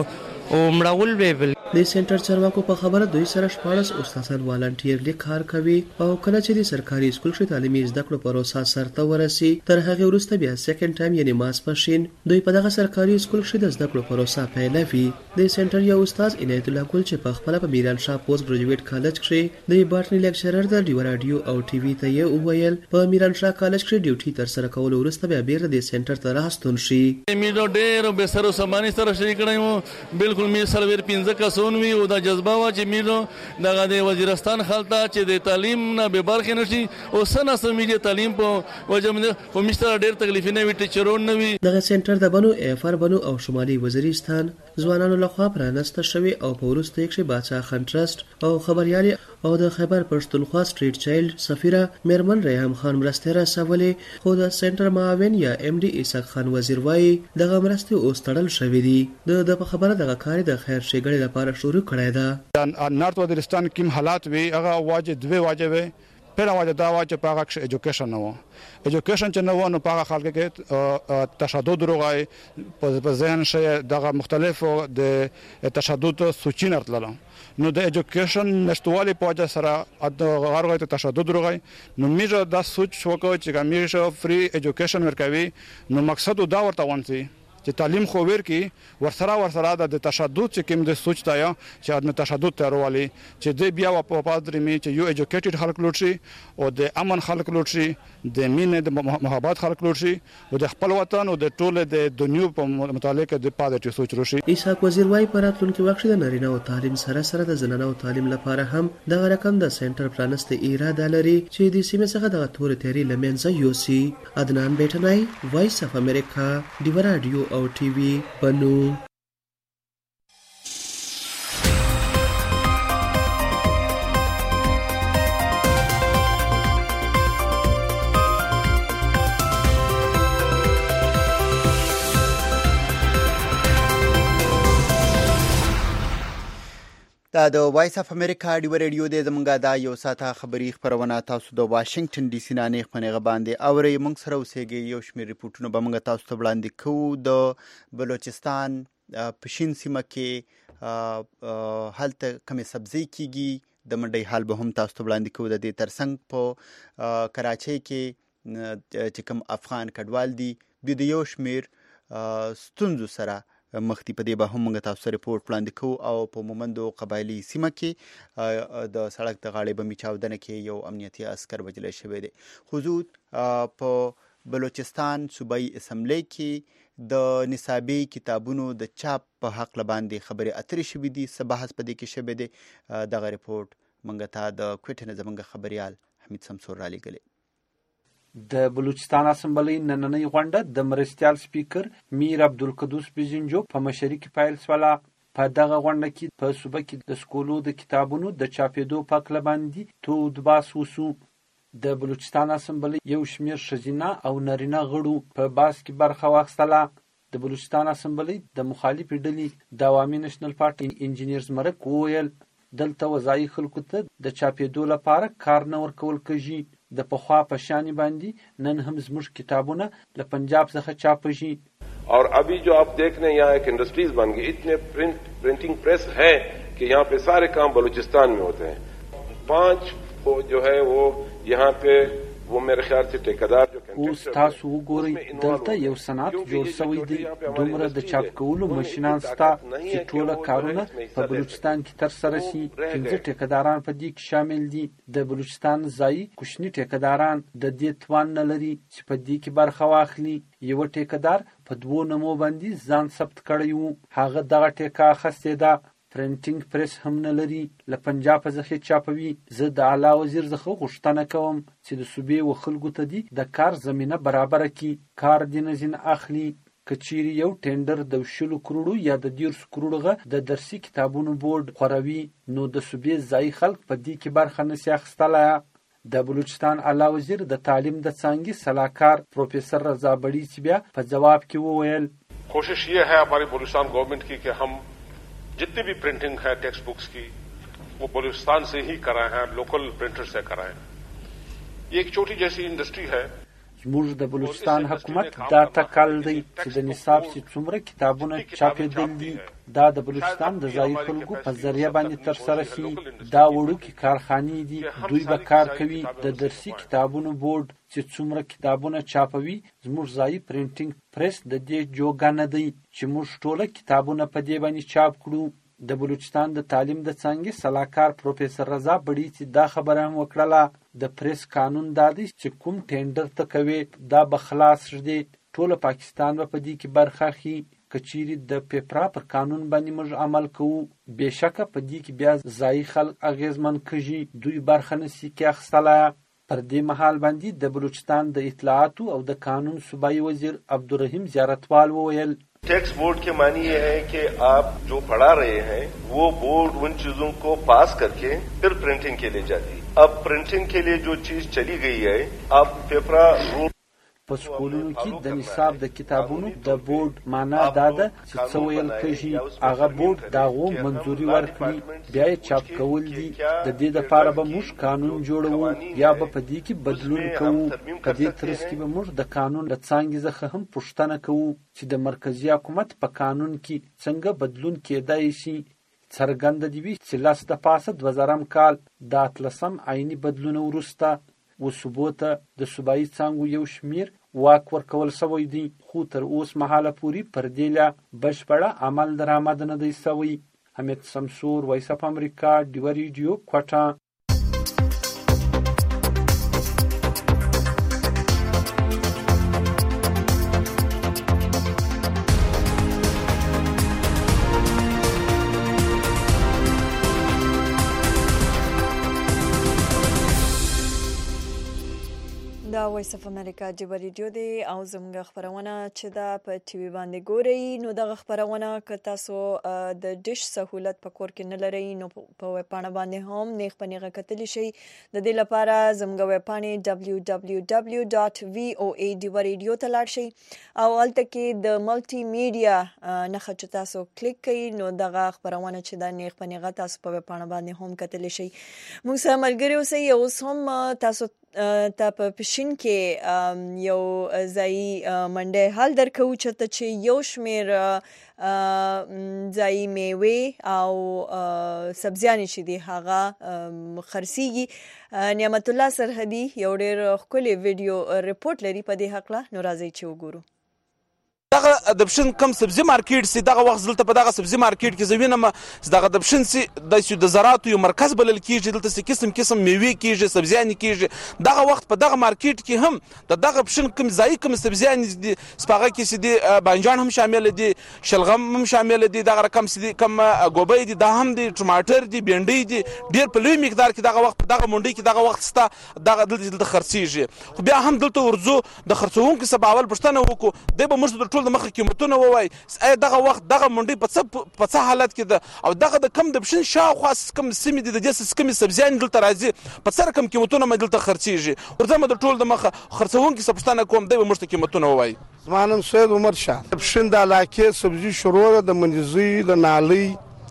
او مړول به د سنټر چارواکو په خبره دوی سره 14 استادان والنټیرلی کار کوي او کله چې د سرکاري سکول کې تعلیمي زده کړو پروسه سرته ورسي تر هغه وروسته بیا سیکنډ ټایم یعنی ماسپښین دوی په دغه سرکاري سکول کې د زده کړو پروسه پیلوي. د سنټر یو استاد عنایت الله ګل چې په خپل په میران شاه پوسټ ګریجویټ کالج کې د باټنی لیکچرر د ډیو رادیو او ټي وي ته یې وویل په میران شاه کالج کې ډیوټي تر سره کول وروسته بیا بیرته د سنټر ته راستون شي. میرو ډېر به سره سمانی سره شریک کړم بالکل می سرور 15 کسون وی او د جذبه وا چې میرو دغه د وزیرستان خلطه چې د تعلیم نه به برخه نشي او سنه سمې تعلیم په وجه په مشتر ډېر تکلیف نه وی ټیچرون نه وی. دغه سنټر د بنو افر بنو او شمالي وزیرستان ځوانانو لخوا پرانسته شوی او په وروسته یې کې باچا خان ټرست او خبريالي او د خیبر پښتونخوا سټریټ چایلډ سفیره میرمن ریحان خان مرسته رسولې خو د سنټر معاون یا ام ډي اسحاق خان وزیر وايي دغه مرسته اوس تړل شوې دي. د په خبره دغه کار د خیر ښېګړې لپاره شروع کړی ده. نارت وزیرستان کوم حالات وی هغه واجب دوه واجب پیله واجب دا واجب په هغه ایجوکیشن نه و ایجوکیشن چې نه و نو په هغه خلک کې تشدد روغای په ذهن شي دغه مختلفو د تشدد سوچینه تلل نو د ایجوکیشن نشټوالي په وجه سره د غرغه تشدد روغای نو میجه دا سوچ وکړي چې میجه فری ایجوکیشن ورکوي نو مقصد دا ورته ونسي چې تعلیم خو ورکی ورسره د تشدد چې کوم د سوچ تا یا چې ادم تشدد ترولي چې د بیا په پادری می چې یو ایجوکیټډ خلک لوټ شي او د امن خلک لوټ شي د مینې د محبت خلک لوټ شي او د خپل وطن او د ټوله د دنیا په متعلق د پادری سوچ روشي. اسحاق وزیر وايي په راتلونکي وخت د نارینه او تعلیم سره د زنانه او تعلیم لپاره هم دغه رقم د سنټر پلانسته اراده لري چې د سیمې څخه د تور تیری لمنځه یوسي. عدنان بیٹنای وایس اف امریکا ډیو رادیو او ټي وي بنو. دا د وایس اف امریکا ډیو رادیو د زمونږه دا یو ساته خبری خبرونه تاسو د واشنگټن ډي سي نه نه خبرونه باندې اوري موږ سره اوسېږي یو شمېر ریپورتونه به موږ تاسو ته وړاندې کوو. د بلوچستان پشین سیمه کې هلته کومې سبزی کیږي د منډي حال به هم تاسو ته وړاندې کوو. د دې ترڅنګ په کراچۍ کې چې کوم افغان کډوال دي د یو شمېر ستونزو سره مختی په دې به هم موږ تاسو ریپورت وړاندې کوو. او په مومندو قبایلی سیمه کې د سړک د غاړې بمي چاودنه کې یو امنیتي عسکر وژل شوی دی. خصوص په بلوچستان صوبایي اسمبلی کې د نصابي کتابونو د چاپ په حق باندې خبرې اترې شوې دي. څه بحث په دې کې شوی دی. دغه ریپورت موږ ته د کوټې نه زموږ خبريال حمید سمسور را لېږلی. د بلوچستان اسمبلی نننۍ غونډه د مرستیال سپیکر میر عبدالقدوس بزنجو په مشرۍ کې پیل شوله. په دغه غونډه کې په صوبه کې د سکولو د کتابونو د چاپېدو په هکله باندې تود بحث وشو. د بلوچستان اسمبلی یو شمېر ښځینه او نارینه غړو په بحث کې برخه واخیستله. د بلوچستان اسمبلی د مخالفې ډلې د عوامي نېشنل پارټي انجینیرز مرک وویل دلته وضعي خلکو ته د چاپېدو لپاره کار نه ورکول کېږي. د پخوا په شان باندې نن هم زموږ کتابونه له پنجاب څخه چاپېږي. और अभी जो आप देख रहे हैं यहाँ एक इंडस्ट्रीज बन गई, इतने प्रिंटिंग प्रेस है कि यहाँ पे सारे काम बलूचिस्तान में होते हैं. 5 जो है वो यहाँ पे वो मेरे ख्याल से ठेकेदार जो اوس تاسو وګورئ دلته یو صنعت جوړ شوی دی. دومره د چاپ کولو ماشینان شته چې ټوله کارونه په بلوچستان کې ترسره شي. 15 ټیکداران په دې کې شامل دي. د بلوچستان ځایي کوچني ټیکداران د دې توان نه لري چې په دې کې برخه واخلي. یو ټیکدار په 2 نمو باندې ځان ثبت کړی وو. هغه دغه ټیکه اخیستې ده. پرنټینګ پریس هم نه لري. له پنجاب څخه چاپوي. زه د اعلی وزیر څخه غوښتنه کوم چې د صوبې و خلکو ته دي د کار زمینه برابر کړي. کار دې نه ځین اخلي. کچيري یو ټینډر د 20 کروڑو یا د 1.5 کروڑو د درسي کتابونو بورډ خوروي نو د صوبې ځای خلک په دې کې برخه نشي اخیستلای. د بلوچستان اعلی وزیر د تعلیم د څانګې صلاحکار پروفیسر رضا بڑی چې بیا په جواب کې وویل कोशिश ये है हमारी बलूचिस्तान गवर्नमेंट की कि हम जितनी भी प्रिंटिंग है टेक्स्ट बुक्स की वो बलूचिस्तान से ही कराएं हैं, लोकल प्रिंटर से कराएं. ये एक छोटी जैसी इंडस्ट्री है. زموږ د بلوچستان حکومت دا ټکل دی چې د نصاب سي څومره کتابونه چاپېدل دي دا د بلوچستان د ځایي خلکو په ذریعه باندې ترسره شي. دا وړوکې کارخانې دي، دوی به کار کوي. د درسي کتابونو بورډ چې څومره کتابونه چاپوي زموږ ځایي پرنټینګ پریس د دې جوګه نه دی چې موږ ټوله کتابونه په دې باندې چاپ کړو. د بلوچستان د تعلیم د څانګې سلاکار پروفیسر رضا بړیڅ دا خبره هم وکړله. د پریس قانون دا دی چې کوم ټینډر ته کوي دا به خلاص شي، ټوله پاکستان به په دې کې برخه اخلي. کچېرې د پیپرا پر قانون باندې موږ عمل کوو بېشکه په دې کې بیا ځایي خلک اغېزمن کېږي، دوی برخه نشي کې اخیستلی. پر دې مهال باندې د بلوچستان د اطلاعاتو او د قانون صوبایي وزیر عبدالرحیم زیارتوال وویل ٹیکس بورڈ کے معنی یہ ہے کہ آپ جو پڑھا رہے ہیں وہ بورڈ ان چیزوں کو پاس کر کے پھر پرنٹنگ کے لیے جاتی. اب پرنٹنگ کے لیے جو چیز چلی گئی ہے اب پیپرا رول په سکولونو کې د نصاب د کتابونو د بورډ معنا دا ده چې څه ویل کېږي هغه بورډ د هغو منظوري ورکړي بیا یې چاپ کول دي. د دې دپاره به موږ قانون جوړوو یا به په دې کې بدلون کوو. په دې ترڅ کې به موږ د قانون له څانګې څخه هم پوښتنه کوو چې د مرکزي حکومت په قانون کې څنګه بدلون کېدای شي. څرګنده دې وي چې لس د پاسه 2000 کال د 18 عیني بدلونه وروسته وصوبو ته د صوبایي څانګو یو شمېر واک ورکول شوی دی، خو تر اوس مهاله پورې پر دې له بشپړه عمل درآمد نه دی شوی. حمید سمسور، وایس اف امریکا، ډیوه ریډیو، کوټه. دا وایس اف امریکا ډیوه ریډیو دی او زموږ خبرونه چې دا په ټي وي باندې ګورئ نو دغه خبرونه که تاسو د ډیش سهولت په کور کې نه لرئ نو په ویبپاڼه باندې هم نیغ په نیغه کتلی شئ. د دې لپاره زموږ ویبپاڼې www.voa.radio ته لاړ شئ او هلته کې د ملټي میډیا نښه چې تاسو کلیک کړئ نو دغه خبرونه چې دا نیغ په نیغه تاسو په ویبپاڼه باندې هم کتلی شئ. موږ سره ملګري اوسئ. اوس هم تاسو ته په پښین کې یو ځایي منډی حال درکوو چېرته چې یو شمېر ځایي میوې او سبزیانې چې دي هغه خرڅېږي. نعمت الله سرحدي یو ډېر ښکلی ویډیو ریپورټ لري په دې هکله، نو راځئ چې وګورو. دغه د پښین کم سبزي مارکیټ سي دغه وخت دلته په دغه سبزي مارکیټ کې زه وینم دغه د پښین سي د زراعتو یو مرکز بلل کېږي. دلته سي قسم قسم میوې کېږي، سبزیانې کېږي. دغه وخت په دغه مارکیټ کې هم د دغه پښین کم ځایي کم سبزیانې دي سپاغه کې سي دي بانجان هم شامل دي، شلغم هم شامل دي، دغه رقم سي دي کم ګوبۍ دي دا هم دي، ټماټر دي، بینډۍ دي. ډېر په لوی مقدار کې دغه وخت په دغه منډۍ کې دغه وخت ستا دغه دلته خرڅېږي. خو بیا هم دلته ورځو د خرڅوونکو څخه به اول پوښتنه وکړو دی به موږ ته د ټول د مخکې قیمتونه ووایي دغه وخت دغه منډۍ په څه حالت کې ده او دغه د کم د پښین شاوخوا کم سیمې دي د دې کمې سبزیانې دلته راځي په څه رقم قیمتونه مې دلته خرڅېږي. ورځم د ټول د مخه خرڅوونکي څخه پوښتنه کوم دی به موږ ته قیمتونه ووایي. زما نوم سید عمر شاه. د پښین د علاقې سبزي شروع ده د منځي د نالۍ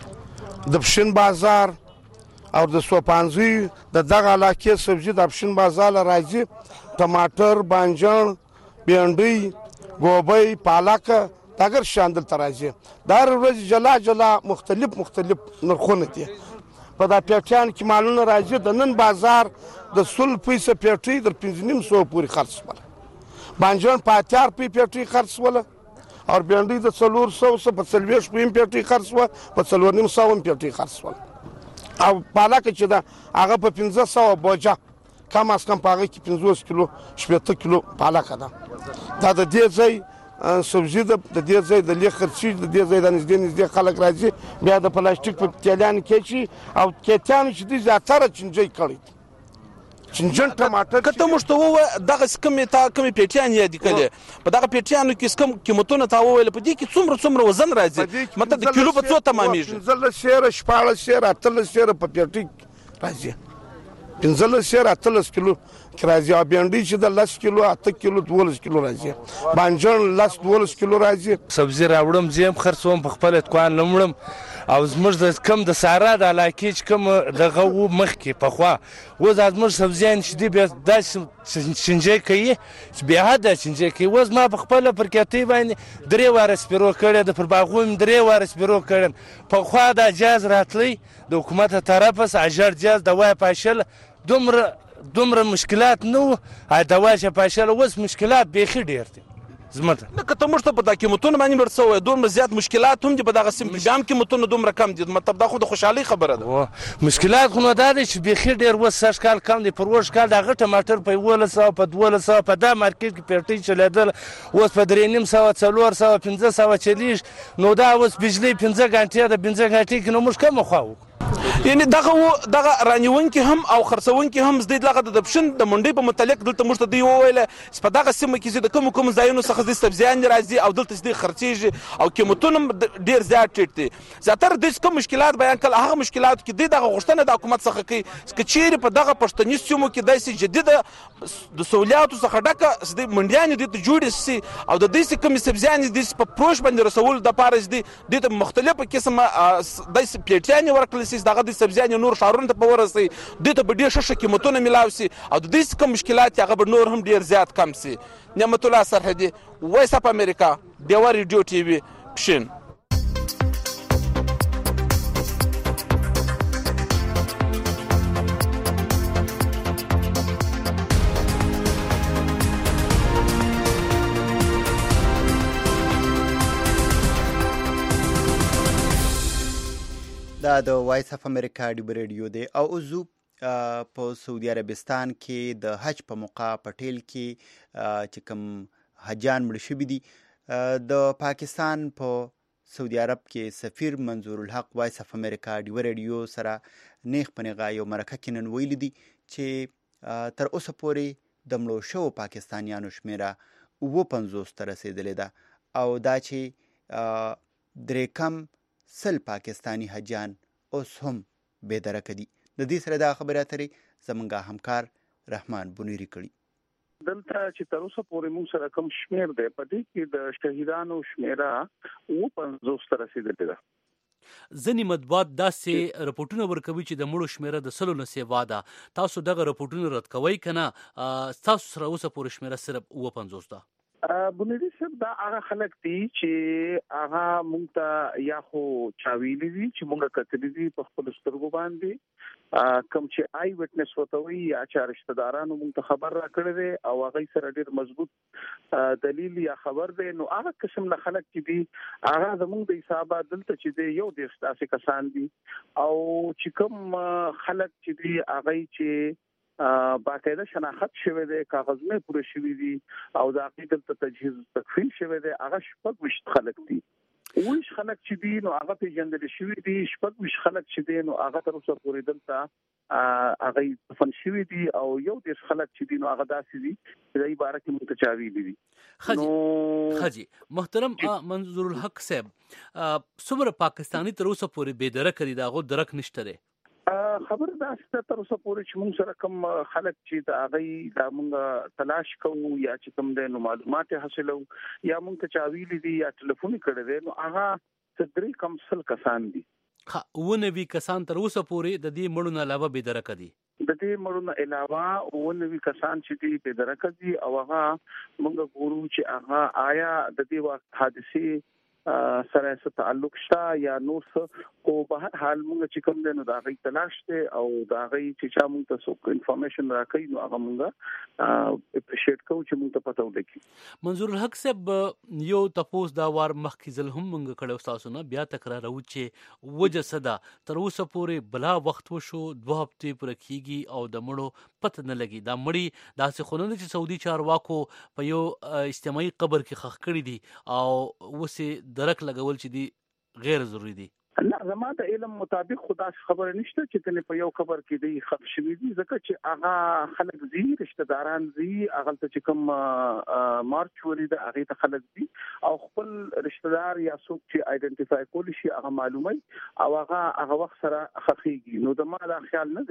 د پښین بازار او د سوپانځي د دغه علاقې سبزي د پښین بازار راځي. ټماټر، بانجان، بینډۍ، ګوبۍ، پالکه دغه شان دلته راځي. دا هر ورځ جلا جلا مختلف نرخونه دي. په دا پیټیان کې مالونه راځي د نن بازار د 100 پیسه پیټۍ در 550 پورې خرڅ شول. بانجان په 80 پیټۍ خرڅ شول او بینډۍ د 400 په 40 پیټۍ خرڅ شول، په 450 پیټۍ خرڅ شول. او پالکه چې دا هغه په 1500 بوجه کم از کم په هغه کې 50 کیلو 70 کیلو پالکه ده. دا د دې ځای سبزي د دې ځای د لې خرڅي د دې ځای د نږدې خلک راځي بیا د پلاستیک په تیلان کې شي او کېتان چې دي زیاتره چنجي کړي چنجن ټماټر کته مشتوه دغه کمې پیټیان یادې کړي په دغه پیټیانو کې کم قیمتونه تا وویل په دې کې څومره وزن راځي مطلب د کیلو په څو تمامېږي 15 شیره 14 شیره 18 شیره په پیټي راځي. 15 سیر 13 کیلو راځي او بینډي چې د 10 کیلو 8 کیلو 12 کیلو راځي بانجان 12 کیلو راځي سبزی راوړم زم خرڅوم په خپل دکان لمړم او زموږ د کم د سارا د علاقې چې کم دغه و مخکې په خوا و زموږ سبزیان چې دی بیا د شنجې کوي چې بیا د شنجې کوي وز ما په خپل پر کېتی باندې درې واره سپیرو کړی د پر باغوم درې واره سپیرو کړم په خوا د اجازه راتلی د حکومت طرفه اجر جاز د وای پاشل دومره مشکلات نو د وای پاشل وس مشکلات بیخي ډیر دي زمته لکه ته موږ ته په دا قیمتونه باندې ورسوي دومره زیات مشکلات هم دي په دغه سیم کې هم قیمتونه دومره کم دي مطلب دا خو د خوشحالۍ خبره ده مشکلات خو نو دا دی چې بیخي ډېر اوس سږ کال کم دی پر اوږد کال دغه ټماټر په 1100 په 1200 په دا مارکېټ کې پیټۍ چلېدل اوس په 350 400 500 چلیږي نو دا اوس بجلۍ 15 غنټې د 15 غنټې کې نو موږ کومه خوا وکړو یعنی دغه رانیونکي هم او خرڅونکي هم زده دغه د پښین د منډي په متعلق دلته موږ ته دی وویل په دغه سیمه کې د کوم ځایونو څخه د سبزیان راځي او دلته د خرڅيږي او قیمتونه ډیر زیات ټیټ دي زیاتره د کوم مشکلات بیان کړل هغه مشکلات کې دغه غوښتنه د حکومت څخه کوي چې چیرې په دغه پښتني سیمو کې داسې جديده د سہولیاتو څخه ډکه د منډیان د جوړې سي او د دې کوم سبزیان د په پروش باندې رسول د پارس د مختلفه قسمه د پیټیان ورکړل دغه د سبزیان نور شهرونو ته ورسي د ته به ډیر ښه قیمتونه ملاوي سي او د دې کوم مشکلات هغه به نور هم ډیر زیات کم سي نعمت الله سرحدي وایس اپ امریکا ډیوا ریډیو ټي وي پښین دا د وایس اف امریکا ډیو ریډیو دی او اوزو په سعودي عربستان کې د حج په موقع پټیل کې چې کوم حجان مړ شوي دي د پاکستان په سعودي عرب کې سفیر منظور الحق وایس اف امریکا ډیو ریډیو سره نیغ په نیغه یو مرکه کې نن ویلي دي چې تر اوسه پورې د مړو شوو پاکستانیانو شمیره 50 ته رسېدلې ده او دا چې درې کم 100 پاکستانی حجان اوس هم بې درکه دي د دې سره دا خبره اترې زمونږ همکار رحمان بنيري کړي دلته چې تر اوسه پورې موږ سره کوم شمیر دی په دې کې د شهیدانو شمیره 50 ته رسیدلې ده ځینې مطبوعات داسې رپورټونه ورکوي چې د مړو شمیره د 100 نه سیوا ده تاسو دغه رپورټونه رد کوئ که نه تاسو سره اوسه پورې شمیره صرف 50 ده بنيري صاحب دا هغه خلک دي چې هغه مونږ ته یا خو چاویلي دي چې مونږه کتلې دي په خپل سترګو باندې کوم چې آی وټنس وتوي یا چې رشتہ دارانو مونږ ته خبر راکړي دي او هغه سره ډیر مضبوط دلیل یا خبر دی نو هغه قسم له خلک چې دي هغه زموږ د حسابه دلته چې دی یو د ستاسو کسان دي او چې کوم خلک چې دي هغه چې باقاعده شناخت شوه دی کاغذونه پوره شوي دي او د عقیدت ته تجهیز تکفین شوه دی هغه شپږ وشت خلک دي ویش خلک چې دي نو هغه پیژندل شوي دي شپږ وش خلک چې دي نو هغه تر اوسه پورې دلته هغه دفن شوي دي او یو د خلک چې دي نو هغه داسې دي چې د عبارت کې متچاوي دي خجی محترم منظور الحق صاحب څومره پاکستانی تر اوسه پورې بې درکه دي دغه درک نشته دی خبر دا ست تر اوسه پورې چې موږ سره کوم خلک چې دا غي دا موږ تلاش کوو یا چې کوم د معلومات حاصلو یا موږ ته چاویلې دي یا ټلیفون کړی دی نو هغه تدری کم سل کسان دي ونوي کسان تر اوسه پورې د دې مړو نه علاوه بې درکه دي د دې مړو نه علاوه ونوي کسان چې دي بې درکه دي او هغه موږ ګورو چې هغه آیا د دې حادثه سره څه تعلق شته یا نور څه او په هر حال موږ چې کوم دی نو دا غي تلاش دی او دا غي چې چا موږ ته څو انفارمیشن راکړي نو هغه موږ اپریشیټ کوو چې موږ ته پته ولګي منظور الحق صاحب یو تاسو دا وار مخکې ځل هم موږ کړو تاسو نه بیا تکرارو چې وجه صدا تر اوسه پورې بلا وخت وشو 2 هفته پر کېږي او د مړو پته نه لګي دا مړی داسې خونه چې سعودي چارواکو په یو اجتماعي قبر کې خښ کړی دي او وسه درک لګول چې دی غیر ضروری دي نه زما د علم مطابق خدا خبر نشته چې تنه په یو خبر کې دی خښ شوی دي ځکه چې هغه خلک زی رشتہ داران زی هغه ته چې کوم مارچ ولې د هغه ته خلک دي او خپل رشتہ دار یا څوک چې آیډنټیفای کول شي هغه معلومي او هغه وخت سره خخيږي نو د ما دا خیال نه دی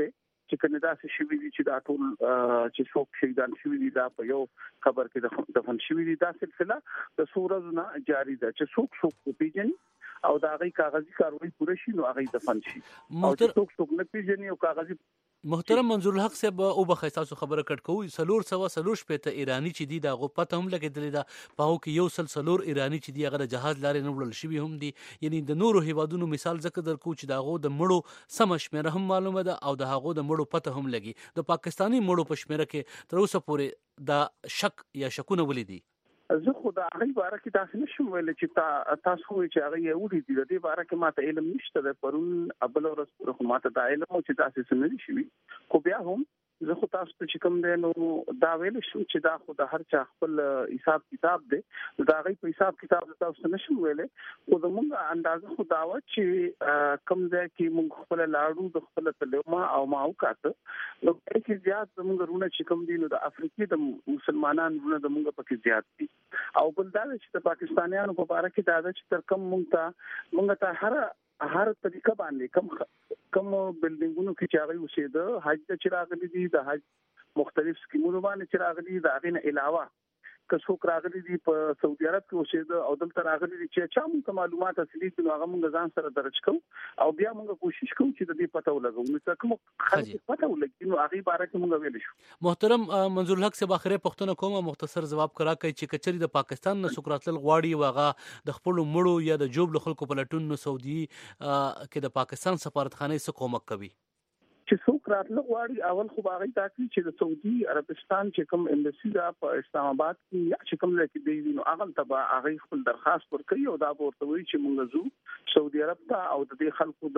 چې کنه داسې شوی دي چې دا ټول چې څوک شهیدان شوی دي دا په یو خبر کې دفن شوی دي. دا سلسله د سورز نه جاری ده چې څوک پیژني او دا غي کاغذي کاروي پوره شي نو هغه دفن شي. څوک نه پیژني او کاغذي. محترم منظور الحق صاحب او بخښ تاسو خبره کټ کوي 300 شپته ایرانی چې دی دا غو پته هم لګیدل دا پاو کې یو سلسلور ایرانی چې دی هغه جهاز لارې نه وړل شوی هم دی. یعنی د نورو هیوادونو مثال ذکر درکو چې دا غو د مړو سم شمیره هم معلومه ده او د هغو د مړو پته هم لګي. د پاکستانی مړو په شمیره کې تر اوسه پورې دا شک یا شکونه ولې دي؟ زه خو دا هغه باره کې تاسو نشم ویل چې تاسو وایي چې هغه یو ډی دی د دې باره کې ماته علم نشته ده. پرون ابل ورځ پر خو ماته دا علم چې تاسو سمې شي خو بیا هم زه خو تاسو ته چې کوم دی نو دا ویل شو چې دا خو د هر چا خپل حساب کتاب دی. دا غي په حساب کتاب تاسو نشم ویلې خو زموږ اندازه خو دا و چې کوم ځای کې موږ خپل لاړو د خپل تلوما او ماو کاته نو کې زیات زموږ رونه چې کوم دی نو د افریقي د مسلمانانو رونه د موږ پکې زیات دي او بل دا چې د پاکستانیانو په اړه کې دا چې تر کوم موږ ته هر طریقه باندې کم بلډینګونو کې چې هغه اوسېده حج ته چې راغلي دي د حج مختلف سکیمونو باندې چې راغلي د هغې نه علاوه که څوک راغلي دي په سعودي عرب کې اوسېده او دلته راغلي دي چې چا موږ معلومات اصلي دي نو هغه موږ ځان سره درج کوو او بیا موږ کوشش کوو چې د دې پته ولګو نو چې کوم خلک پته ولګي نو هغې باره کې موږ ویل شو. محترم منظور الحق صاحب اخري پوښتنه کوم مختصر جواب کرا کوي چې کچري د پاکستان نه سوکراتل غواړي واغه د خپل مړو یا د جوب خلکو په لټون نو سعودي کې د پاکستان سفارتخانه څخه کومک کوي چې څوک راتله غواړي اول خو باغی تاکي چې د سعودي عربستان چې کوم امبسی دا په اسلام آباد کې یا چې کوم لکه دی نو هغه تبع هغه خپل درخواست ورکړي او دا ورته وایي چې موږ زو سعودي عرب ته او د دې خلکو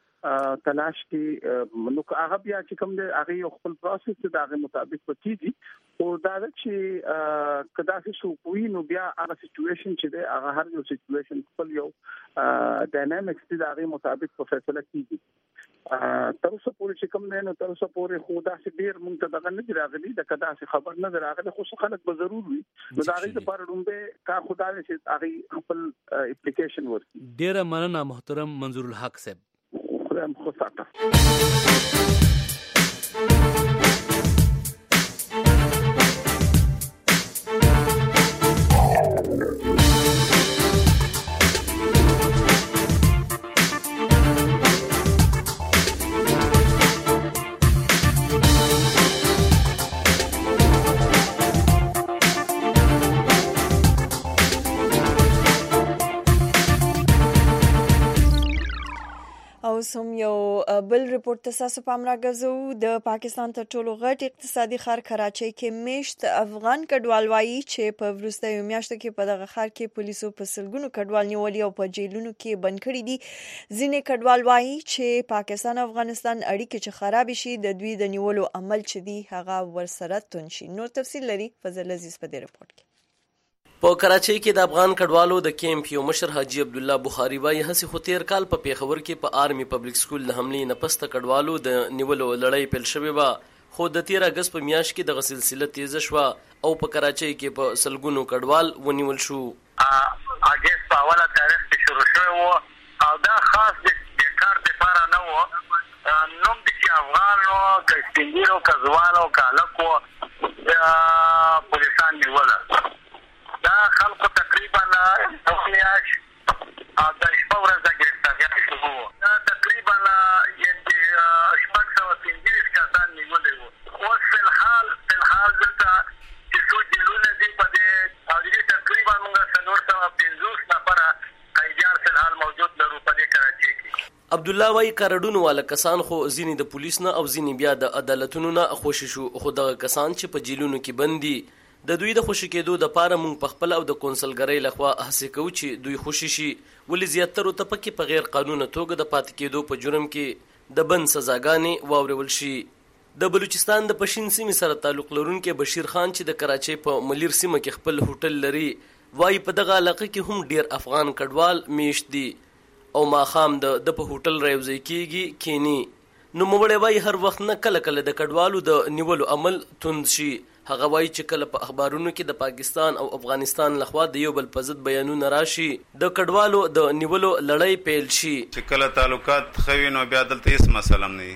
د تلاش کې نو هغه بیا چې کوم دی هغه خپل پروسس د هغه مطابق پکېږي او دا چې کدا چې شو کوی نو بیا هغه سچويشن چې دی هغه هر یو سچويشن خپل یو ډاینامیکس دی هغه مطابق په فیصله کیږي. تر اوسه پورې چې کوم دی نو تر اوسه پورې خو داسې ډېر مونږ ته دغه نه راغلي د کدا چې خبر نه راغلي خو خلک به ضرور وي نو دا غي لپاره رومبه کا خدای چې هغه خپل اپلیکیشن ورکړي. ډېر مننه محترم منظور الحق صاحب. خدای مو ساته. سم یو بل ریپورت تاسو پام راغزو د پاکستان تر ټولو غټ اقتصادي ښار کراچۍ کې میشت افغان کډوال وایي چې په وروستیو میاشتو کې په دغه ښار کې پولیسو په سلګونو کډوال نیولي او په جیلونو کې بند کړي دي. ځینې کډوال وایي چې پاکستان او افغانستان اړیکې چې خراب شي د دوی د نیولو عمل چې دی هغه ورسره تون شي. نور تفصیل لري فضل عزیز په دې ریپورت کې. په کراچۍ کې د افغان کډوالو د کیمپ یو مشر حاجی عبد الله بخاری وایي هڅې خو تیر کال په پیښور کې په آرمي پبلک سکول د حملې نه پسته کډوالو د نیولو لړۍ پیل شوې وه خو د 13 اگست په میاشت کې دغه سلسله تیزه شوه او په کراچۍ کې په سلګونو کډوال ونیول شو. اگست په اوله تاریخ کې شروع شوی و او دا خاص د کار لپاره نه و نوم د چې افغان و که سپین ږیرو که ځوان و که هلک و پولیسان نیوله. دا خلکو تقریبا میاشت او د شپه ورځ د ګرفتاریان شروع وو. دا تقریبا شپږ سوه 15 کسان نیولي وو. اوس فی الحال دلته چې څو جیلونه دي په دې او د دې تقریبا موږ 450 نفره قیدیان فی الحال موجود لرو په دې کراچۍ کې. عبدالله وایي کارډونو والا کسان خو ځینې د پولیس نه او ځینې بیا د عدالتونو نه خوشي شو خو دغه کسان چې په جیلونو کې بند دي د دوی د خوشي کېدو د پاره مونږ په خپل او د کونسلګرۍ لخوا هڅې کوو چې دوی خوشي شي ولې زیاترو ته پکې په غیر قانوني توګه د پاتې کېدو په جرم کې د بند سزاګانې واورول شي. د بلوچستان د پښین سیمې سره تعلق لرونکي بشیر خان چې د کراچۍ په ملیر سیمه کې خپل هوټل لري وایي په دغه علاقه کې هم ډیر افغان کډوال میشت دي او ماښام د په هوټل راوځي کېږي کینی نو موږ وایي هر وخت نه کله کله د کډوالو د نیولو عمل توند شي. هغه وایي چې کله په اخبارونو کې د پاکستان او افغانستان لخوا د یو بل په ضد بیانونه راشي د کډوالو د نیولو لړۍ پیل شي چې کله تعلقات خوي نو بیا دلته هیڅ مسله نه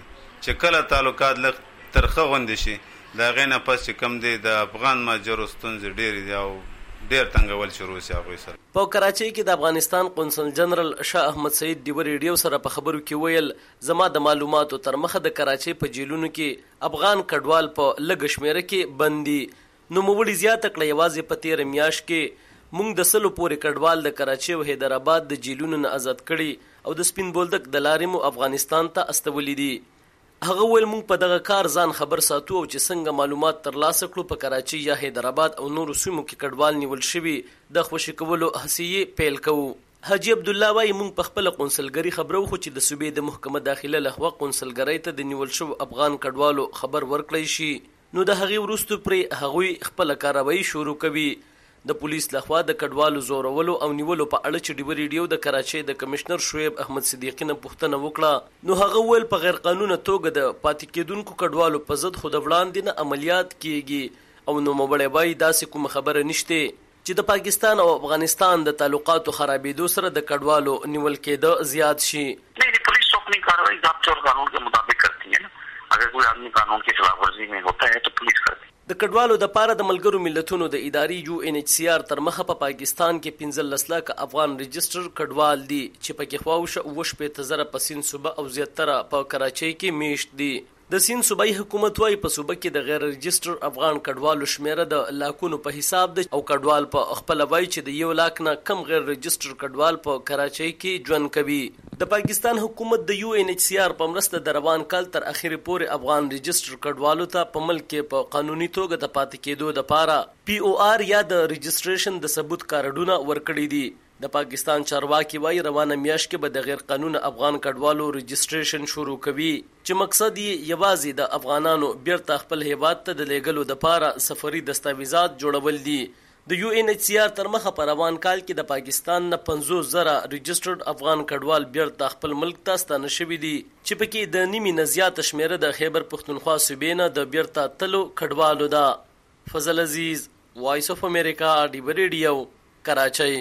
چې کله تعلقات لږ ترخه غوندې شي د هغې نه پس چې کوم دی د افغان مهاجرو ستونزې ډېرې دي او ډېر تنګول شروع شي هغوی سره. په کراچۍ کې د افغانستان قونسل جنرال شاه احمد سعید ډیوه ریډیو سره په خبرو کې ویل زما د معلوماتو تر مخه د کراچۍ په جیلونو کې افغان کډوال په لږ شمیره کې بند دي. نوموړي زیاته کړه یوازې په تېره میاشت کې موږ د 100 پورې کډوال د کراچۍ او حیدرآباد د جیلونو نه آزاد کړي او د سپین بولدک د لارې مو افغانستان ته استولي دي. هغه ویل موږ په دغه کار ځان خبر ساتو او چې څنګه معلومات ترلاسه کړو په کراچۍ یا حیدرآباد او نورو سیمو کې کډوال نیول شوي د خوشي کولو هڅې پیل کوو. حاجی عبد الله وايي موږ په خپل قونسلګری خبرو خو چې د صوبې د محکمه داخله لخوا قونسلګری ته د نیول شو افغان کډوالو خبر ورکړی شي نو د هغې وروسته پرې هغوی خپل کاروایی شروع کوي. د پولیس لخوا د کډوالو زورولو او نیولو په اړه چې ډیوه ریډیو د کراچۍ د کمشنر شعیب احمد صدیقی نه پوښتنه وکړه نو هغه ویل په غیر قانونه توګه د پاتې کېدونکو کډوالو په ضد خو د وړاندې نه عملیات کیږي او نوموړی وایي داسې کومه خبره نشته چې د پاکستان او افغانستان د تعلقاتو خرابېدو سره د کډوالو نیول کېده زیات شي. पुलिस तो अपनी कार्रवाई ضابطे और कानून के मुताबिक करती है ना. अगर कोई आदमी कानून की खिलाफ वर्जी में होता है तो पुलिस करती है. د کډوالو د پاره د ملګرو ملتونو د اداري UNHCR تر مخه په پاکستان کې 15 لک افغان رجستر کډوال دي چې پکې خواوشه وشپې تزره پسین صوبه او زیاتره په کراچۍ کې میشت دي. د سین صوبایي حکومت وايي په صوبه کې د غیر رجستر افغان کډوالو شمیره د لاکونو په حساب ده او کډوال په خپل وایي چې د 1 لاک نه کم غیر رجستر کډوال په کراچۍ کې ژوند کوي. د پاکستان حکومت د UNHCR په مرسته د روان کال تر اخر پورې افغان رجستر کډوالو ته په ملک کې په قانوني توګه د پاتې کېدو لپاره POR یا د رجستریشن د ثبوت کارډونه ورکړي دي. د پاکستان چارواکي وايي روانه میاشت کې به د غیر قانون افغان کډوالو رجستریشن شروع کوي چې مقصد یې یوازې د افغانانو بیرته خپل هیواد ته د لیږلو دپاره سفري دستاویزات جوړول دي. د UNHCR تر مخه په روان کال کې د پاکستان نه 50,000 رجسترډ افغان کډوال بیرته خپل ملک ته ستانه شوي دي چې پکې د نیمې نه زیاته شمیره د خیبر پښتونخوا صوبې نه د بیرته تلو کډوالو ده. فضل عزیز، وایس اف امریکا، ډیوه ریډیو، کراچۍ.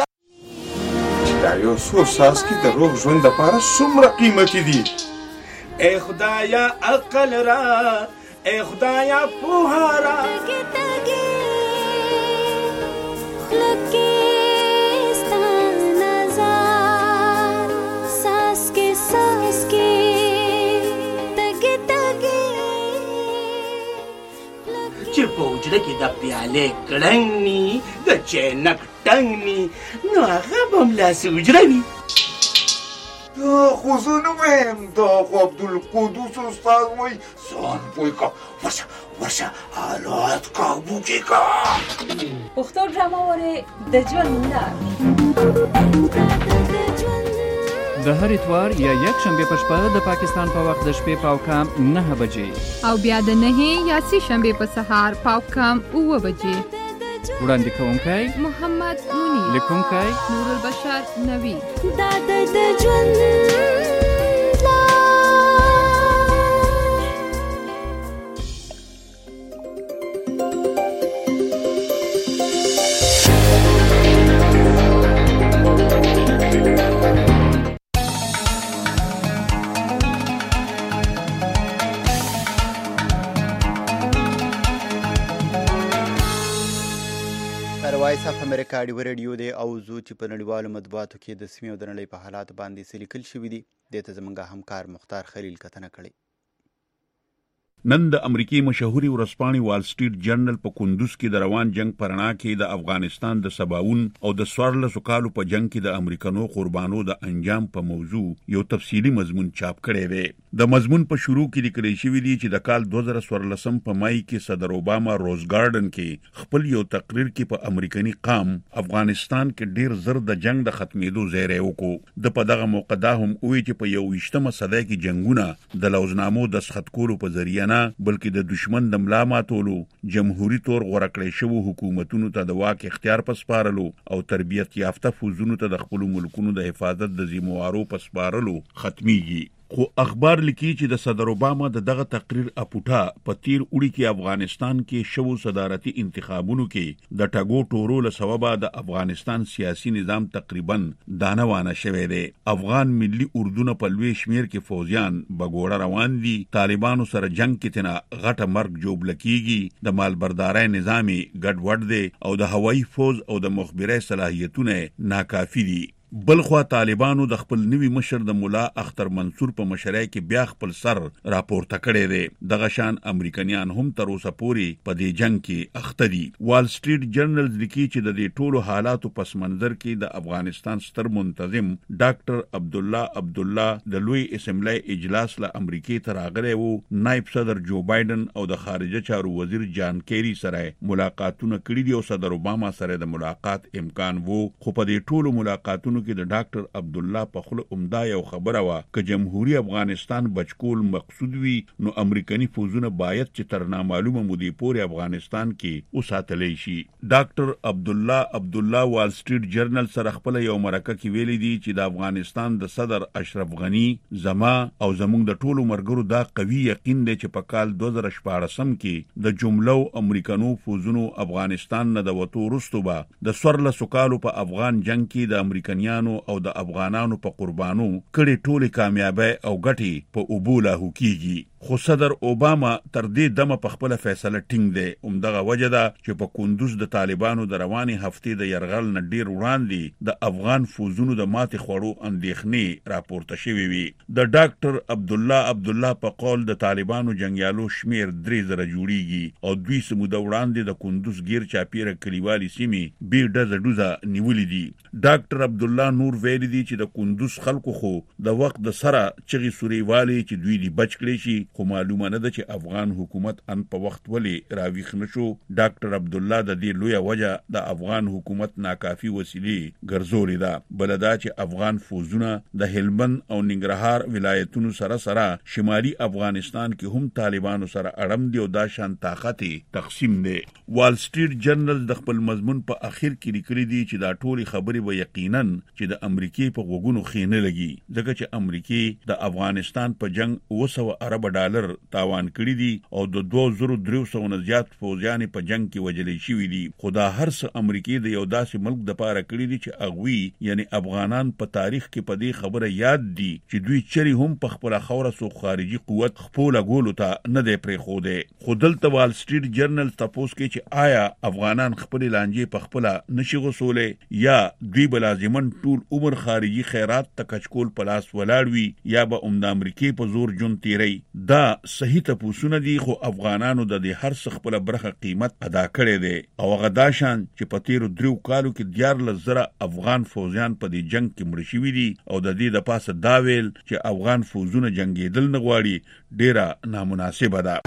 دا یو څو څاڅکي د روغ ژوند لپاره څومره قیمتي دي. ای خدایا عقل را، ای خدایا پوهه را. چې په حجره کې د پیالې کړنګ ني د چینک ټنګ ني نو هغه به هملاسې حجره وي. دا خو زه نه وایم، دا خو عبدالقدوس استاد وایي ځان پوه که ورشه حالات قابو کې که. پښتو ډرامه وارې د ژوند لار د هر اتوار یا یک شنبه په شپه د پاکستان په وخت د شپې پاوکام 9 بجې او بیا د 9 یا 3 شنبه په سهار پاوکام 9 بجې. وړاندې کوونکی محمد منیر، لیکونکی نور البشر نوید. دا د ژوند وایس اف امریکا ډیوه ریډیو دی او زو چې په نړیوالو مطبوعاتو کې د سیمې او د نړۍ په حالات باندې څه لیکل شوي دي دې ته زموږ همکار مختار خلیل کتنه کړې. نن د امریکای مشهوري ورځپاڼې وال سټریټ جرنل په کندوز کې د روان جنگ په رڼا کې د افغانستان د 57 او د 14 کالو په جنگ کې د امریکانو قربانو د انجام په موضوع یو تفصیلی مضمون چاپ کړی دی. د مضمون په شروع کې لیکل شوی دی چې د کال 2014 په مای کې صدر اوباما روز ګارډن کې خپل یو تقریر کې په امریکایي قام افغانستان کې ډیر زر د جنگ د ختمېدو زیری وکړو. د په دغه موقع دا هم وایي چې په 21مه صدۍ کې جنگونه د لوزنامو د دستخط کولو په ذریعه نه بلکې د دشمن د ملا ماتولو، جمهوریت تور غوړه کړی شوو حکومتونو ته د واک اختیار په سپارلو او تربیت یافته فوزونو ته د خپلو ملکونو د حفاظت د ذمہوارو په سپارلو ختمیږي. خو اخبار لیکي چې د صدر اوباما دغه تقریر اپوټا په تیر اوړي کې افغانستان کې شوو صدارتي انتخابونو کې د ټاګو ټورو له سببه د افغانستان سیاسي نظام تقریبا دانوانه شوی دی. افغان ملي اردوونه په لوی شمیر کې فوجیان بګوړه روان دي. طالبانو سره جنگ کې تنه غټه مرګ جوړ لکېږي. د مالبردارۍ نظامي ګډوډ دی او د هوایي فوج او د مخبري صلاحیتونه ناکافي دي. بلخوا طالبانو د خپل نوي مشر د مولا اختر منصور په مشرۍ کې بیا خپل سر راپورته کړی دی. دغه شان امریکایان هم تر اوسه پورې په دې جنگ کې اخته دي. وال سټریټ جرنل لیکي چې د دې ټولو حالاتو پس منظر کې د افغانستان ستر منتظم ډاکټر عبدالله د لوی اسمبلی اجلاس له امریکای ته راغلی وو. نائب صدر جو بایدن او د خارجه چارو وزیر جان کیری سره ملاقاتونه کړي دي او صدر اوباما سره د ملاقات امکان وو. خو په دې ټولو ملاقاتونو کې د ډاکټر عبدالله په خوله عمده یو خبره وه که جمهوریت افغانستان بچکول مقصود وي نو امریکایي فوجونه باید چې تر نامعلومه مودې پورې افغانستان کې وساتلی شي. ډاکټر عبدالله وال سټریټ جرنل سره خپل یو مرکه کې ویلي دي چې د افغانستان د صدر اشرف غنی زما او زموږ د ټولو مرګرو دا قوي یقین دی چې په کال 2014 کې د جملو امریکانو فوجونو افغانستان نه د وتو وروسته به د 14 کالو په افغان جنگ کې د امریکایانو او د افغانانو په قربانو کړي ټولې کامیابی او ګټې په اوبو لاهو کیږي. خو صدر اوباما تر دې دمه په خپل فیصله ټینګ دی. همدغه وجه ده چې په کندوز د طالبانو د رواني هفتې د يرغل نه ډیر وړاندې د افغان فوجونو د ماتې خوړو اندېښنې راپورته شوې وي. د ډاکټر عبدالله په قول د طالبانو جنگیالو شمیر 3000 جوړیږي او دوی سموده وړاندې د کندوز غیر چاپیره کلیوالي سیمې بیر ډزه نیولې دي. ډاکټر عبدالله نور ویلي دي چې د کندوز خلکو خو د وخت د سره چغې سوري والی چې دوی دی بچ کړي شي خو معلومه نه ده چې افغان حکومت ان په وخت ولې راویښ نشو. ډاکټر عبدالله د دې لویه وجه د افغان حکومت ناکافي وسیلې ګرځولې ده. بله دا چې افغان فوجونه د هلمند او ننګرهار ولایتونو سره شمالي افغانستان کې هم طالبانو سره اړم دي او دا شان طاقت تقسیم دی. وال سټریټ جرنل د خپل مضمون په اخر کې لیکلي دي چې دا ټولې خبرې به یقینا چې د امریکای په غوږونو خینه لګي ځکه چې امریکای د افغانستان په جنگ 200 ارب ډالر تاوان کړی دي او د 2300 نه زیات فوجیان په جنگ کې وژل شوي دي. خو دا هر څه امریکای د یو داسې ملک د پاره کړی دي چې اغوی یعنی افغانان په تاریخ کې په دې خبره یاد دي چې دوی چری هم په خپل خوره سو خارجي قوت خپل غولو ته نه دی پرې خو دی. خو دلته وال سټریټ جرنل تاسو کې چې آیا افغانان خپل لانجې په خپل نشي غوسولې یا دوی بلازمن ټول عمر خارجي خیرات تکچکول پلاس ولاړ وي یا به د امریکای په زور جون تیری. دا صحیح تپوسونه دي خو افغانانو د دې هر څه خپل برخه قیمت ادا کړی دی او هغه دا شان چې په تیرو 3 کالو کې 14,000 افغان فوجیان په دې جنگ کې مړ شوي دي او د دې د پاسه دا ویل چې افغان فوجونه جنگیدل نه غواړي ډیره نامناسبه ده.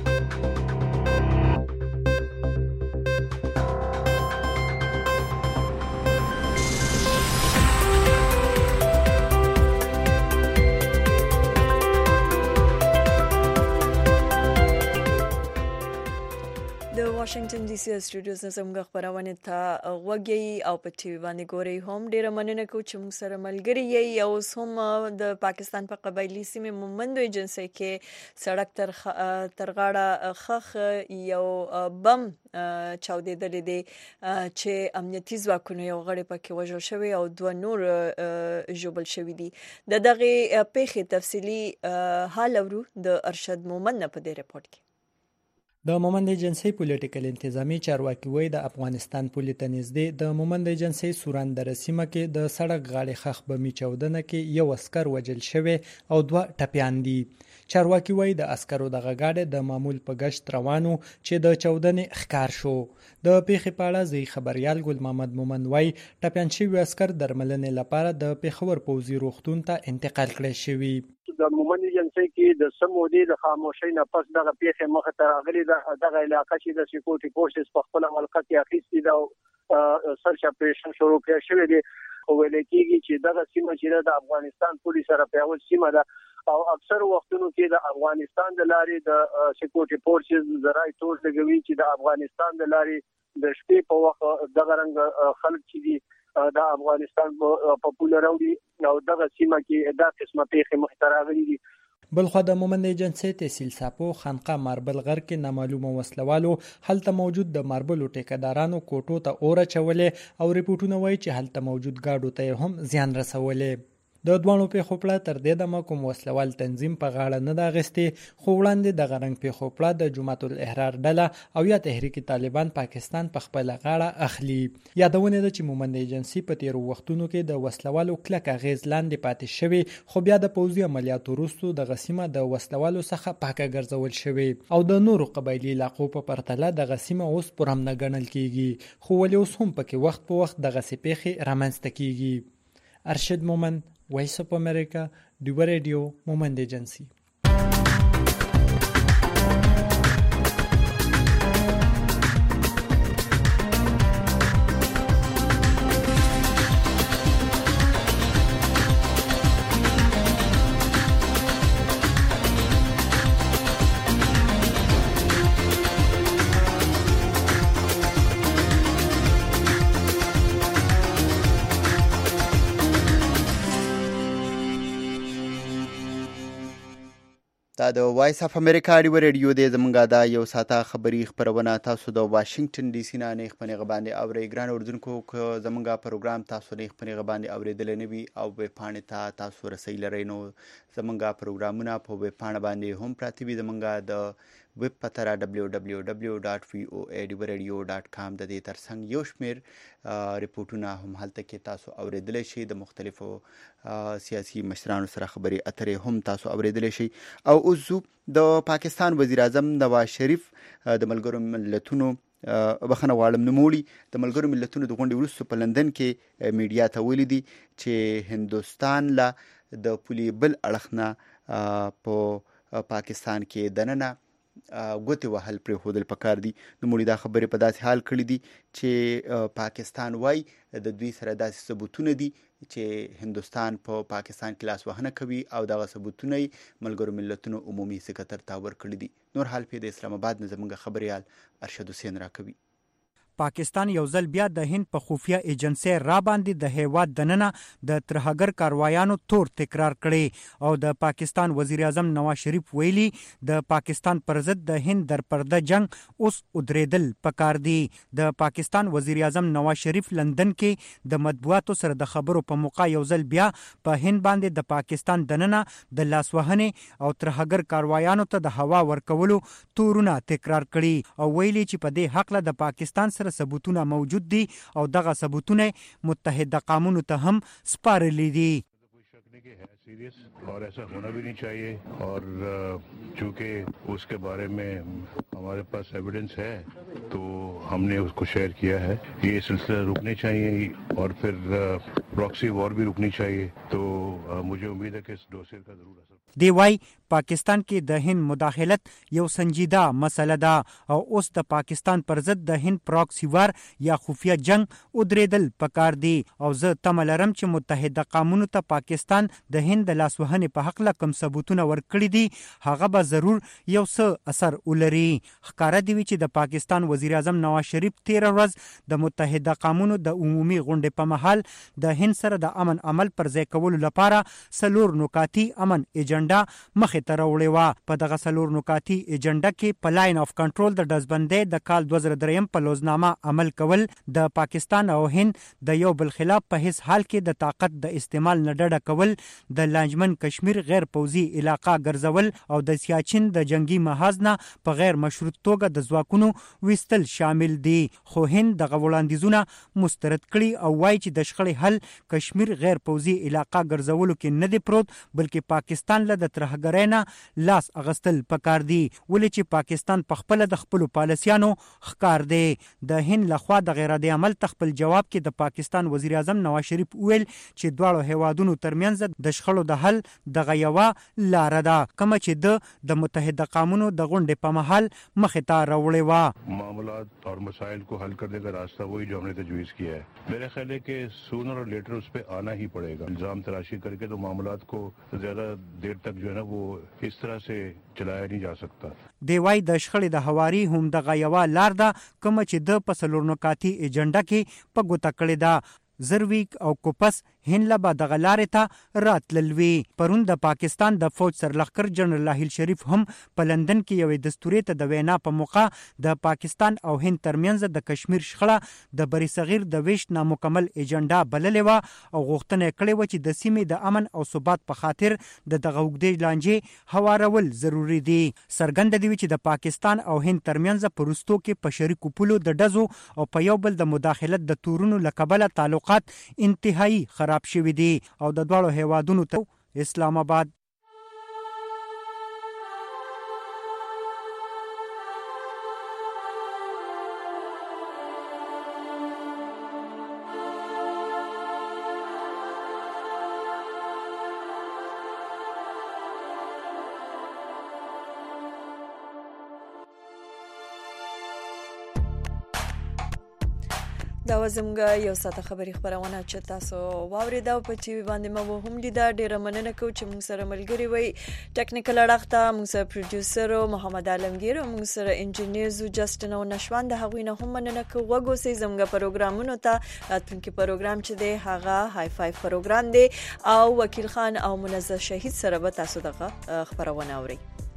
واشنگټن ډي سي سټوډیوز نه زموږ خبرونه ته وګي او په ټي وي باندې ګوري هم ډیره مننه کوم چې موږ سره ملګری یې او هم د پاکستان په قبایلی سیمه مومندو ایجنسی کې سړک تر غاړه خخ یو بم چاودېدل دي چې امنیتي ځواکونه یو غړي پکې وژل شوی او 2 نور ژوبل شوی دي. دغه پیښې تفصیلی حال ورو د ارشد مومن په دې رپورت کې. د مومند ایجنسی پولیټیکل انتظامی چارواکي وای د افغانستان پولیس ته نږدې د مومند ایجنسی سورندر سیمه کې د سړک غاړې خخ بمي چاودنه کې یو عسكر وژل شوی او 2 ټپيان دي. چارواکي وای د عسکرو د غاړې د معمول په گشت روانو چې د چاودنې ښکار شو. د پیښې په اړه ځای خبريال ګل محمد مومند وای ټپيان شوی عسكر درملنې لپاره د پیښور پوځي روغتون ته انتقال کړی شوی. د مومند ایجنسی کې د سمودي د خاموشۍ نه پس دغه پیښه مخه ته راغلي دغه علاقې چې د سکیورټي فورسز په خپل ملکه کې اخیستي دا سرچ اپریشن شروع کړی شوی دی. خو ویل کېږي چې دغه سیمه چې د افغانستان پولیس سره پیوځ سیمه ده او اکثر وختونو کې د افغانستان د لارې د سکیورټي فورسز زراعي تور لګوي چې د افغانستان د لارې د شپې په وخت دغه رنګ خلک چې دي د افغانستان په پوله راوړي او دغه سیمه کې دا قسمه پیښې مخته راغلي دي. بلخوا د مومند ایجنسی تحصیل ساپو خانقاه ماربل غر کې نامعلومه وسلوالو هلته موجود د ماربلو ټیکدارانو کوټو ته اور اچولې او ریپورتونه وایي چې هلته موجود گاډو ته هم زیان رسولې. د دوانو پیښو پړه تر دې دمه کوم وسلوال تنظیم په غاړه نه دا غستې، خو وړاندې د غرنګ پیښو پړه د جماعت الاحرار ډله او یا تحریک طالبان پاکستان په خپل غاړه اخلي. یادونه ده چې مومند ایجنسی په تیرو وختونو کې د وسلوالو کلک اغیز لاندې پاتې شوی، خو بیا د پوځي عملیاتو وروسته د غسیمه د وسلوالو څخه پاکه ګرځول شوی او د نورو قبایلی علاقو په پرتله د غسیمه اوس پرم نه ګڼل کیږي، خو ولې اوس هم پکې وخت په وخت د غسی پیښې رامنځته کیږي. ارشد مومند، Voice of America, Duba Radio, مومند ایجنسی. دا د وایس اف امریکا ډیو ریډیو دی. زمونږه دا یو ساعته خبري خبرونه تاسو د واشنگټن ډي سي نه نه خپنې غباندې اوري. ګران اردوونکو که زمونږه پروګرام تاسو نه خپنې غباندې اوریدل نه وي او ویب پاڼې ته تاسو رسۍ لرئ نو زمونږه پروګرامونه په ویب پاڼه باندې هم پراته وي. زمونږه د ویب پته را www.voadivaradio.com د دې ترڅنګ یو شمیر ریپورتونه هم هلته کې تاسو اوریدلی شئ. د مختلفو سیاسي مشرانو سره خبرې اترې هم تاسو اوریدلی شئ. او اوس د پاکستان وزیر اعظم نواز شریف د ملګرو ملتونو بخنه غواړم نوموړي د ملګرو ملتونو د غونډې وروسته په لندن کې میډیا ته ویلي دي چې هندوستان له د پولې بل اړخ نه په پاکستان کې دننه ګوتې وهل پرېښودل پکار دي. نوموړي دا خبرې په داسې حال کړي دي چې پاکستان وایي د دوی سره داسې ثبوتونه دي چې هندوستان په پاکستان کې لاس وهنه کوي او دغه ثبوتونه یې ملګرو ملتونو عمومي سکرټر ته ورکړي دي. نور حال په د اسلام آباد نه زموږ خبريال ارشد حسین راکوي. پاکستان یو ځل بیا د هند په خفیه ایجنسی را باندې د هیواد دننه د ترهګر کاروایانو تور تکرار کړي او د پاکستان وزیر اعظم نواز شریف ویلي د پاکستان پر ضد د هند در پرده جنگ اوس ودرېدل پکار دی. د پاکستان وزیر اعظم نواز شریف لندن کې د مطبوعاتو سره د خبرو په موقع یو ځل بیا په هند باندې د پاکستان دننه د لاسوهنې او ترهګر کاروایانو ته د هوا ورکولو تورونه تکرار کړي او ویلي چې په دې حق له د پاکستان سره ثبوتونه موجود دي او دغه ثبوتونه متحده قومونو ته هم سپارلي دي. और ऐसा होना भी नहीं चाहिए और चूंकि उसके बारे में हमारे पास एविडेंस है तो हमने उसको शेयर किया है. ये सिलसिला रुकने चाहिए और फिर प्रॉक्सी वॉर भी रुकनी चाहिए. तो मुझे उम्मीद है कि इस डोसियर का जरूर असर دی وای پاکستان کې د هند مداخلت یو سنجیده مسله ده او اوس د پاکستان پر ضد د هند پراکسی وار یا خفیه جنگ ودرېدل پکار دی او زه تمه لرم چې متحده قومونو ته پاکستان د هند د لاسوهنې په حق له کوم ثبوتونه ورکړي دي هغه به ضرور یو څه اثر ولري. ښکاره دی چې د پاکستان وزیر اعظم نواز شریف 13 ورځ د متحده قومونو د عمومي غونډې په مهال د هند سره د امن عمل پر ځای کولو لپاره 4 نکاتي امن ایجنډا مخې ته راوړې وه. په دغه 4 نکاتي ایجنډا کې په لاین اف کنټرول د ډزبندۍ د کال 2003 په لوزنامه عمل کول، د پاکستان او هند د یو بل خلاف په هیڅ حال کې د طاقت د استعمال نه ډډه کول، د لانجمن کشمیر غیر پوځي علاقه ګرځول او د سیاچین د جنگي محاذ نه په غیر مشروط توګه د ځواکونو ویستل شامل دي. خو هند دغه وړاندیزونه مسترد کړي او وایي چې د شخړې حل کشمیر غیر پوځي علاقه ګرځولو کې نه دی پروت بلکې پاکستان له د ترهګرۍ نه لاس اغستل پکار دی. ولې چې پاکستان په خپل د خپل پالیسیانو ښکار دی. د هند لخوا د غیر عادي عمل تخپل جواب کې د پاکستان وزیر اعظم نواز شریف ویل چې دواړو هیوادونو ترمنځ د شخړو د حل دغه یوه لاره ده کومه چې د متحده قومونو د غونډې په مهال مخې ته راوړې وه. معاملات اور مسائل کو حل کرنے کا راستہ وہی جو ہم نے تجویز کیا ہے. میرا خیال ہے کہ سونر اور لیٹر اس پہ آنا ہی پڑے گا. الزام تراشی کر کے تو معاملات کو زیادہ دیر تک جو ہے نا وہ اس طرح سے چلایا نہیں جا سکتا. دی وای د شخړې د هواري هم دغه یوه لار ده کومه چې د په 4 نکاتي ایجنډا کې په ګوته کړې ده. زرویک او کوپس هند له به دغه لارې ته راتللوي. پرون د پاکستان د فوج سرلښکر جنرال لاهیل شریف هم په لندن کې یوې دستوري ته د وینا په موقع د پاکستان او هند ترمنځ د کشمیر شخړه د بری صغیر د ویشت نامکمل ایجنډا بللې وه او غوښتنه کړې وه چې د سیمې د امن او ثبات په خاطر د دغه اوږدې لانجې هوارول ضروري دي. څرګنده دي چې د پاکستان او هند ترمنځ په وروستو کې په شریکو پولو د ډزو او په یو بل د مداخلت د تورونو له کبله تعلقات انتهایی خراب شوي دي او د دواړو هیوادونو ته اسلام آباد دا وزمګه یو ساته خبري خبرونه چې تاسو واورېدا په ټي وي باندې مو هم لیدا. ډیره مننه کوم چې موږ سره ملګری وي. ټیکنیکل اړخته موږ سره پروډوسر محمد عالمگیر او موږ سره انجینیر زو جسټن او نشوان د هغوی نه هم مننه کوم. وګورئ زمګه پروګرامونو ته راتلونکي پروګرام چې دی هغه های فایو پروګرام دی او وکیل خان او منزه شهید سره به تاسو دغه خبرونه اورئ.